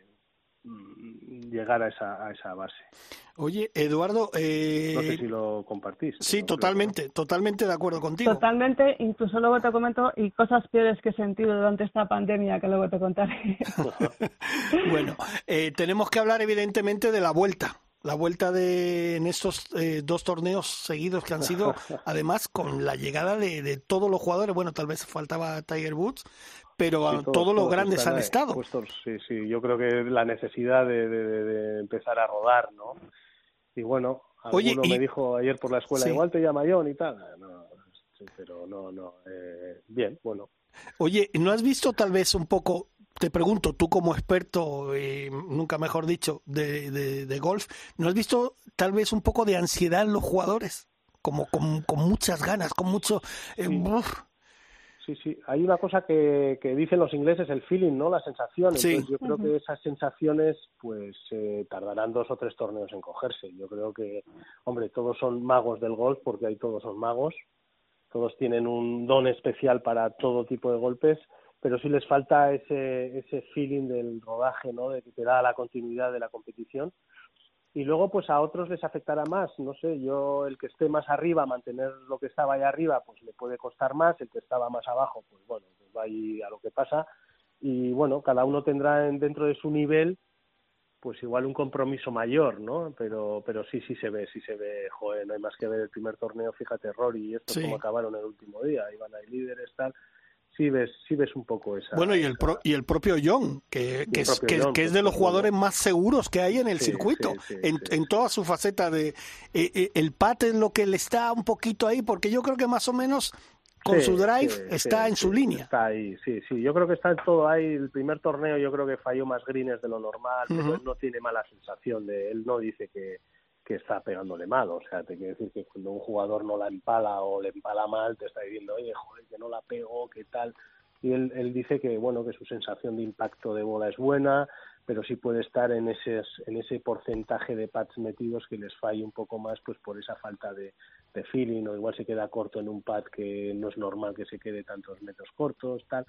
Speaker 8: llegar a esa a esa base.
Speaker 3: Oye, Eduardo... Eh...
Speaker 8: No sé si lo compartís.
Speaker 3: Sí, totalmente, creo, ¿no? totalmente de acuerdo contigo.
Speaker 4: Totalmente, incluso luego te comento, y cosas peores que he sentido durante esta pandemia, que luego te contaré.
Speaker 3: Bueno, eh, tenemos que hablar evidentemente de la vuelta. La vuelta de en estos eh, dos torneos seguidos que han sido, además, con la llegada de, de todos los jugadores. Bueno, tal vez faltaba Tiger Woods, pero sí, todos, todos los todos grandes han estado.
Speaker 8: Puestos, sí, sí, yo creo que la necesidad de, de, de empezar a rodar, ¿no? Y bueno, alguno Oye, y... me dijo ayer por la escuela, sí. igual te llama John y tal. No, sí, pero no, no, eh, bien, bueno.
Speaker 3: Oye, ¿no has visto tal vez un poco... Te pregunto, tú como experto, eh, nunca mejor dicho, de, de, de golf, ¿no has visto tal vez un poco de ansiedad en los jugadores? Como con, con muchas ganas, con mucho... Eh,
Speaker 8: sí. sí, sí. Hay una cosa que, que dicen los ingleses, el feeling, ¿no? Las sensaciones. Sí. Entonces, yo creo uh-huh. que esas sensaciones pues eh, tardarán dos o tres torneos en cogerse. Yo creo que, hombre, todos son magos del golf, porque ahí todos son magos. Todos tienen un don especial para todo tipo de golpes, pero sí les falta ese ese feeling del rodaje, ¿no? De que te da la continuidad de la competición. Y luego, pues a otros les afectará más, no sé, yo el que esté más arriba, mantener lo que estaba allá arriba, pues le puede costar más, el que estaba más abajo, pues bueno, pues va ahí a lo que pasa. Y bueno, cada uno tendrá en, dentro de su nivel, pues igual un compromiso mayor, ¿no? Pero pero sí, sí se ve, sí se ve, joder, no hay más que ver el primer torneo, fíjate, Rory, y esto sí. Como acabaron el último día, iban ahí líderes, tal... Sí ves, sí ves un poco esa...
Speaker 3: Bueno, y el pro, y el propio John, que, que, es, que, John, que es de los jugadores más seguros que hay en el sí, circuito, sí, sí, en, sí, en toda su faceta de... Eh, eh, el pat es lo que le está un poquito ahí, porque yo creo que más o menos con
Speaker 8: sí,
Speaker 3: su drive,
Speaker 8: sí,
Speaker 3: está
Speaker 8: sí,
Speaker 3: en su
Speaker 8: sí,
Speaker 3: línea.
Speaker 8: Está ahí, sí, sí. Yo creo que está en todo ahí. El primer torneo yo creo que falló más greens de lo normal, uh-huh. pero él no tiene mala sensación. de Él no dice que, que está pegándole mal. O sea, te quiere decir que cuando un jugador no la empala o le empala mal, te está diciendo, oye, joder, que no la pego, qué tal. Y él, él dice que, bueno, que su sensación de impacto de bola es buena, pero sí puede estar en ese, en ese porcentaje de pads metidos que les falle un poco más, pues por esa falta de, de feeling, o igual se queda corto en un pad que no es normal que se quede tantos metros cortos, tal.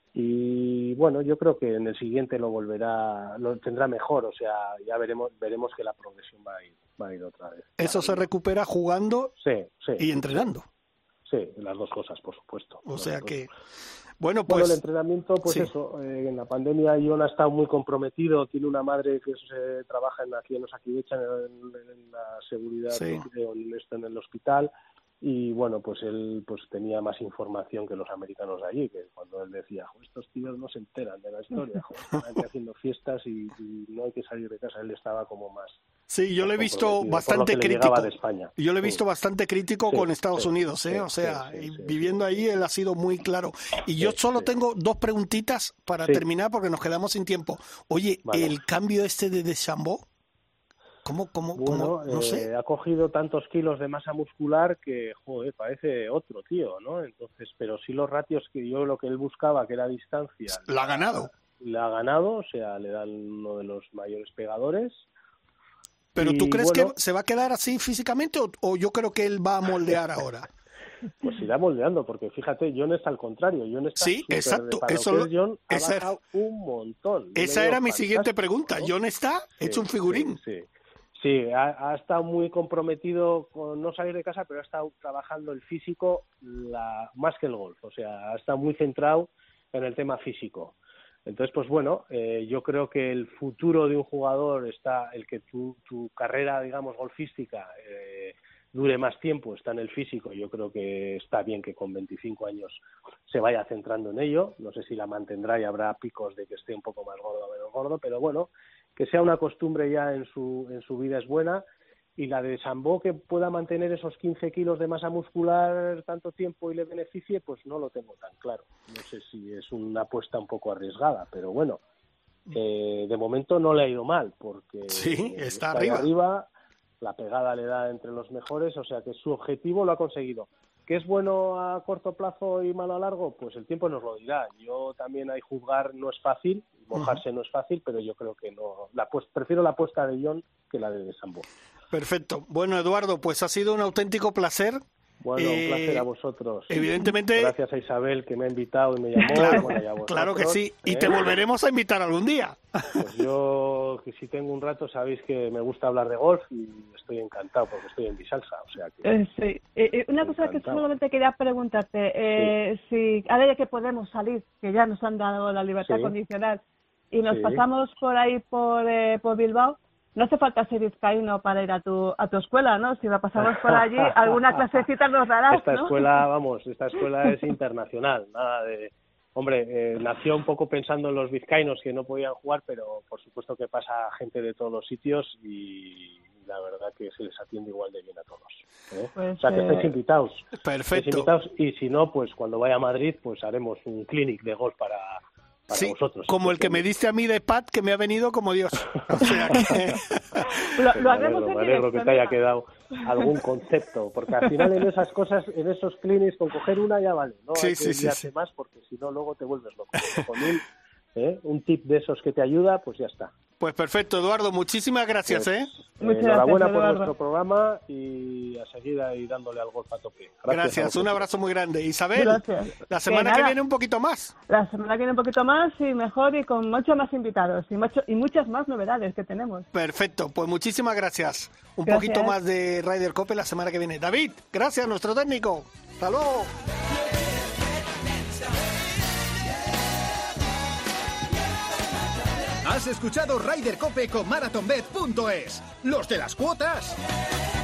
Speaker 8: Y bueno, yo creo que en el siguiente lo volverá, lo tendrá mejor, o sea, ya veremos veremos que la progresión va a ir, va a ir otra vez.
Speaker 3: ¿Eso se recupera jugando
Speaker 8: sí, sí,
Speaker 3: y entrenando?
Speaker 8: Sí, las dos cosas, por supuesto.
Speaker 3: O sea que...
Speaker 8: Cosas.
Speaker 3: Bueno, pues...
Speaker 8: Bueno, el entrenamiento, pues
Speaker 3: sí.
Speaker 8: eso, eh, en la pandemia Ion ha estado muy comprometido, tiene una madre que se trabaja en, aquí en Osakidecha, en, en la seguridad,
Speaker 3: sí.
Speaker 8: de, en el hospital, y bueno, pues él pues tenía más información que los americanos de allí, que cuando él decía, estos tíos no se enteran de la historia, joder, están aquí haciendo fiestas y, y no hay que salir de casa, él estaba como más...
Speaker 3: Sí, yo lo he visto bastante crítico.
Speaker 8: De España.
Speaker 3: Yo lo he visto sí. bastante crítico
Speaker 8: sí,
Speaker 3: con Estados
Speaker 8: sí,
Speaker 3: Unidos, ¿eh?
Speaker 8: Sí,
Speaker 3: o sea,
Speaker 8: sí, sí, sí,
Speaker 3: viviendo
Speaker 8: sí.
Speaker 3: ahí él ha sido muy claro. Y yo
Speaker 8: sí,
Speaker 3: solo
Speaker 8: sí.
Speaker 3: tengo dos preguntitas para
Speaker 8: sí.
Speaker 3: terminar porque nos quedamos sin tiempo. Oye, vale. el cambio este de DeChambeau, ¿cómo, cómo,
Speaker 8: bueno,
Speaker 3: cómo? No
Speaker 8: eh,
Speaker 3: sé.
Speaker 8: Ha cogido tantos kilos de masa muscular que, joder, parece otro tío, ¿no? Entonces, pero sí los ratios que yo lo que él buscaba, que era distancia.
Speaker 3: La ha ganado.
Speaker 8: La ha ganado, o sea, le dan uno de los mayores pegadores.
Speaker 3: ¿Pero tú
Speaker 8: y,
Speaker 3: crees
Speaker 8: bueno,
Speaker 3: que se va a quedar así físicamente o, o yo creo que él va a moldear ahora?
Speaker 8: Pues irá moldeando, porque fíjate, John está al contrario. John está
Speaker 3: sí, exacto.
Speaker 8: Para
Speaker 3: eso
Speaker 8: lo que es John, ha
Speaker 3: esa,
Speaker 8: bajado un montón.
Speaker 3: Esa era mi siguiente pregunta.
Speaker 8: ¿no?
Speaker 3: John está
Speaker 8: sí,
Speaker 3: hecho un figurín.
Speaker 8: Sí, sí. sí ha, ha estado muy comprometido con no salir de casa, pero ha estado trabajando el físico la, más que el golf. O sea, ha estado muy centrado en el tema físico. Entonces, pues bueno, eh, yo creo que el futuro de un jugador está, el que tu, tu carrera, digamos, golfística eh, dure más tiempo, está en el físico. Yo creo que está bien que con veinticinco años se vaya centrando en ello. No sé si la mantendrá y habrá picos de que esté un poco más gordo o menos gordo, pero bueno, que sea una costumbre ya en su, en su vida es buena. Y la de DeChambeau, que pueda mantener esos quince kilos de masa muscular tanto tiempo y le beneficie, pues no lo tengo tan claro. No sé si es una apuesta un poco arriesgada, pero bueno, eh, de momento no le ha ido mal, porque
Speaker 3: sí, está,
Speaker 8: está
Speaker 3: arriba.
Speaker 8: arriba, la pegada le da entre los mejores, o sea que su objetivo lo ha conseguido. ¿Qué es bueno a corto plazo y malo a largo? Pues el tiempo nos lo dirá. Yo también hay juzgar, no es fácil, mojarse uh-huh. no es fácil, pero yo creo que no. La, pues, prefiero la apuesta de John que la de DeChambeau.
Speaker 3: Perfecto. Bueno, Eduardo, pues ha sido un auténtico placer.
Speaker 8: Bueno,
Speaker 3: eh,
Speaker 8: un placer a vosotros.
Speaker 3: Evidentemente.
Speaker 8: Gracias a Isabel que me ha invitado y me llamó.
Speaker 3: Claro,
Speaker 8: bueno, y a vosotros,
Speaker 3: claro que sí. Y
Speaker 8: ¿eh?
Speaker 3: te volveremos a invitar algún día.
Speaker 8: Pues yo, que si tengo un rato, sabéis que me gusta hablar de golf y estoy encantado porque estoy en Bisalsa. O sea que
Speaker 4: eh, sí. Eh, una cosa
Speaker 8: encantado.
Speaker 4: que solamente quería preguntarte. Eh, sí. Si ahora ya que podemos salir, que ya nos han dado la libertad
Speaker 8: sí.
Speaker 4: condicional, y nos
Speaker 8: sí.
Speaker 4: pasamos por ahí por, eh, por Bilbao, no hace falta ser vizcaíno para ir a tu a tu escuela, ¿no? Si la pasamos por allí, alguna clasecita nos darás,
Speaker 8: Esta
Speaker 4: ¿no?
Speaker 8: escuela, vamos, esta escuela es internacional, nada de... Hombre, eh, nació un poco pensando en los vizcaínos que no podían jugar, pero por supuesto que pasa gente de todos los sitios y la verdad que se les atiende igual de bien a todos. ¿eh?
Speaker 4: Pues,
Speaker 8: o sea, que
Speaker 4: eh...
Speaker 8: estáis invitados.
Speaker 3: Perfecto.
Speaker 8: Estáis invitados y si no, pues cuando vaya a Madrid, pues haremos un clinic de golf para... Para
Speaker 3: sí,
Speaker 8: vosotros,
Speaker 3: como el que me diste a mí de Pat, que me ha venido como Dios. O sea que...
Speaker 4: lo, lo
Speaker 8: me alegro, me alegro que te haya
Speaker 4: mira.
Speaker 8: quedado algún concepto, porque al final en esas cosas, en esos clinics, con coger una ya vale, ¿no?
Speaker 3: Sí,
Speaker 8: Hay que
Speaker 3: sí, sí, sí.
Speaker 8: más porque si no luego te vuelves loco. Con un, ¿eh? un tip de esos que te ayuda, pues ya está.
Speaker 3: Pues perfecto, Eduardo, muchísimas gracias,
Speaker 8: pues,
Speaker 3: ¿eh?
Speaker 4: Muchas
Speaker 8: enhorabuena
Speaker 4: gracias,
Speaker 8: por
Speaker 4: Eduardo.
Speaker 8: nuestro programa y a seguir ahí dándole al golf a tope.
Speaker 3: Gracias, gracias un abrazo muy grande. Isabel,
Speaker 4: gracias.
Speaker 3: la semana que, que viene un poquito más.
Speaker 4: La semana que viene un poquito más y mejor y con muchos más invitados y, mucho, y muchas más novedades que tenemos.
Speaker 3: Perfecto, pues muchísimas gracias. Un
Speaker 4: gracias.
Speaker 3: poquito más de Ryder Cope la semana que viene. David, gracias, nuestro técnico. Hasta luego.
Speaker 2: Has escuchado Ryder Cope con Marathonbet punto es. Los de las cuotas.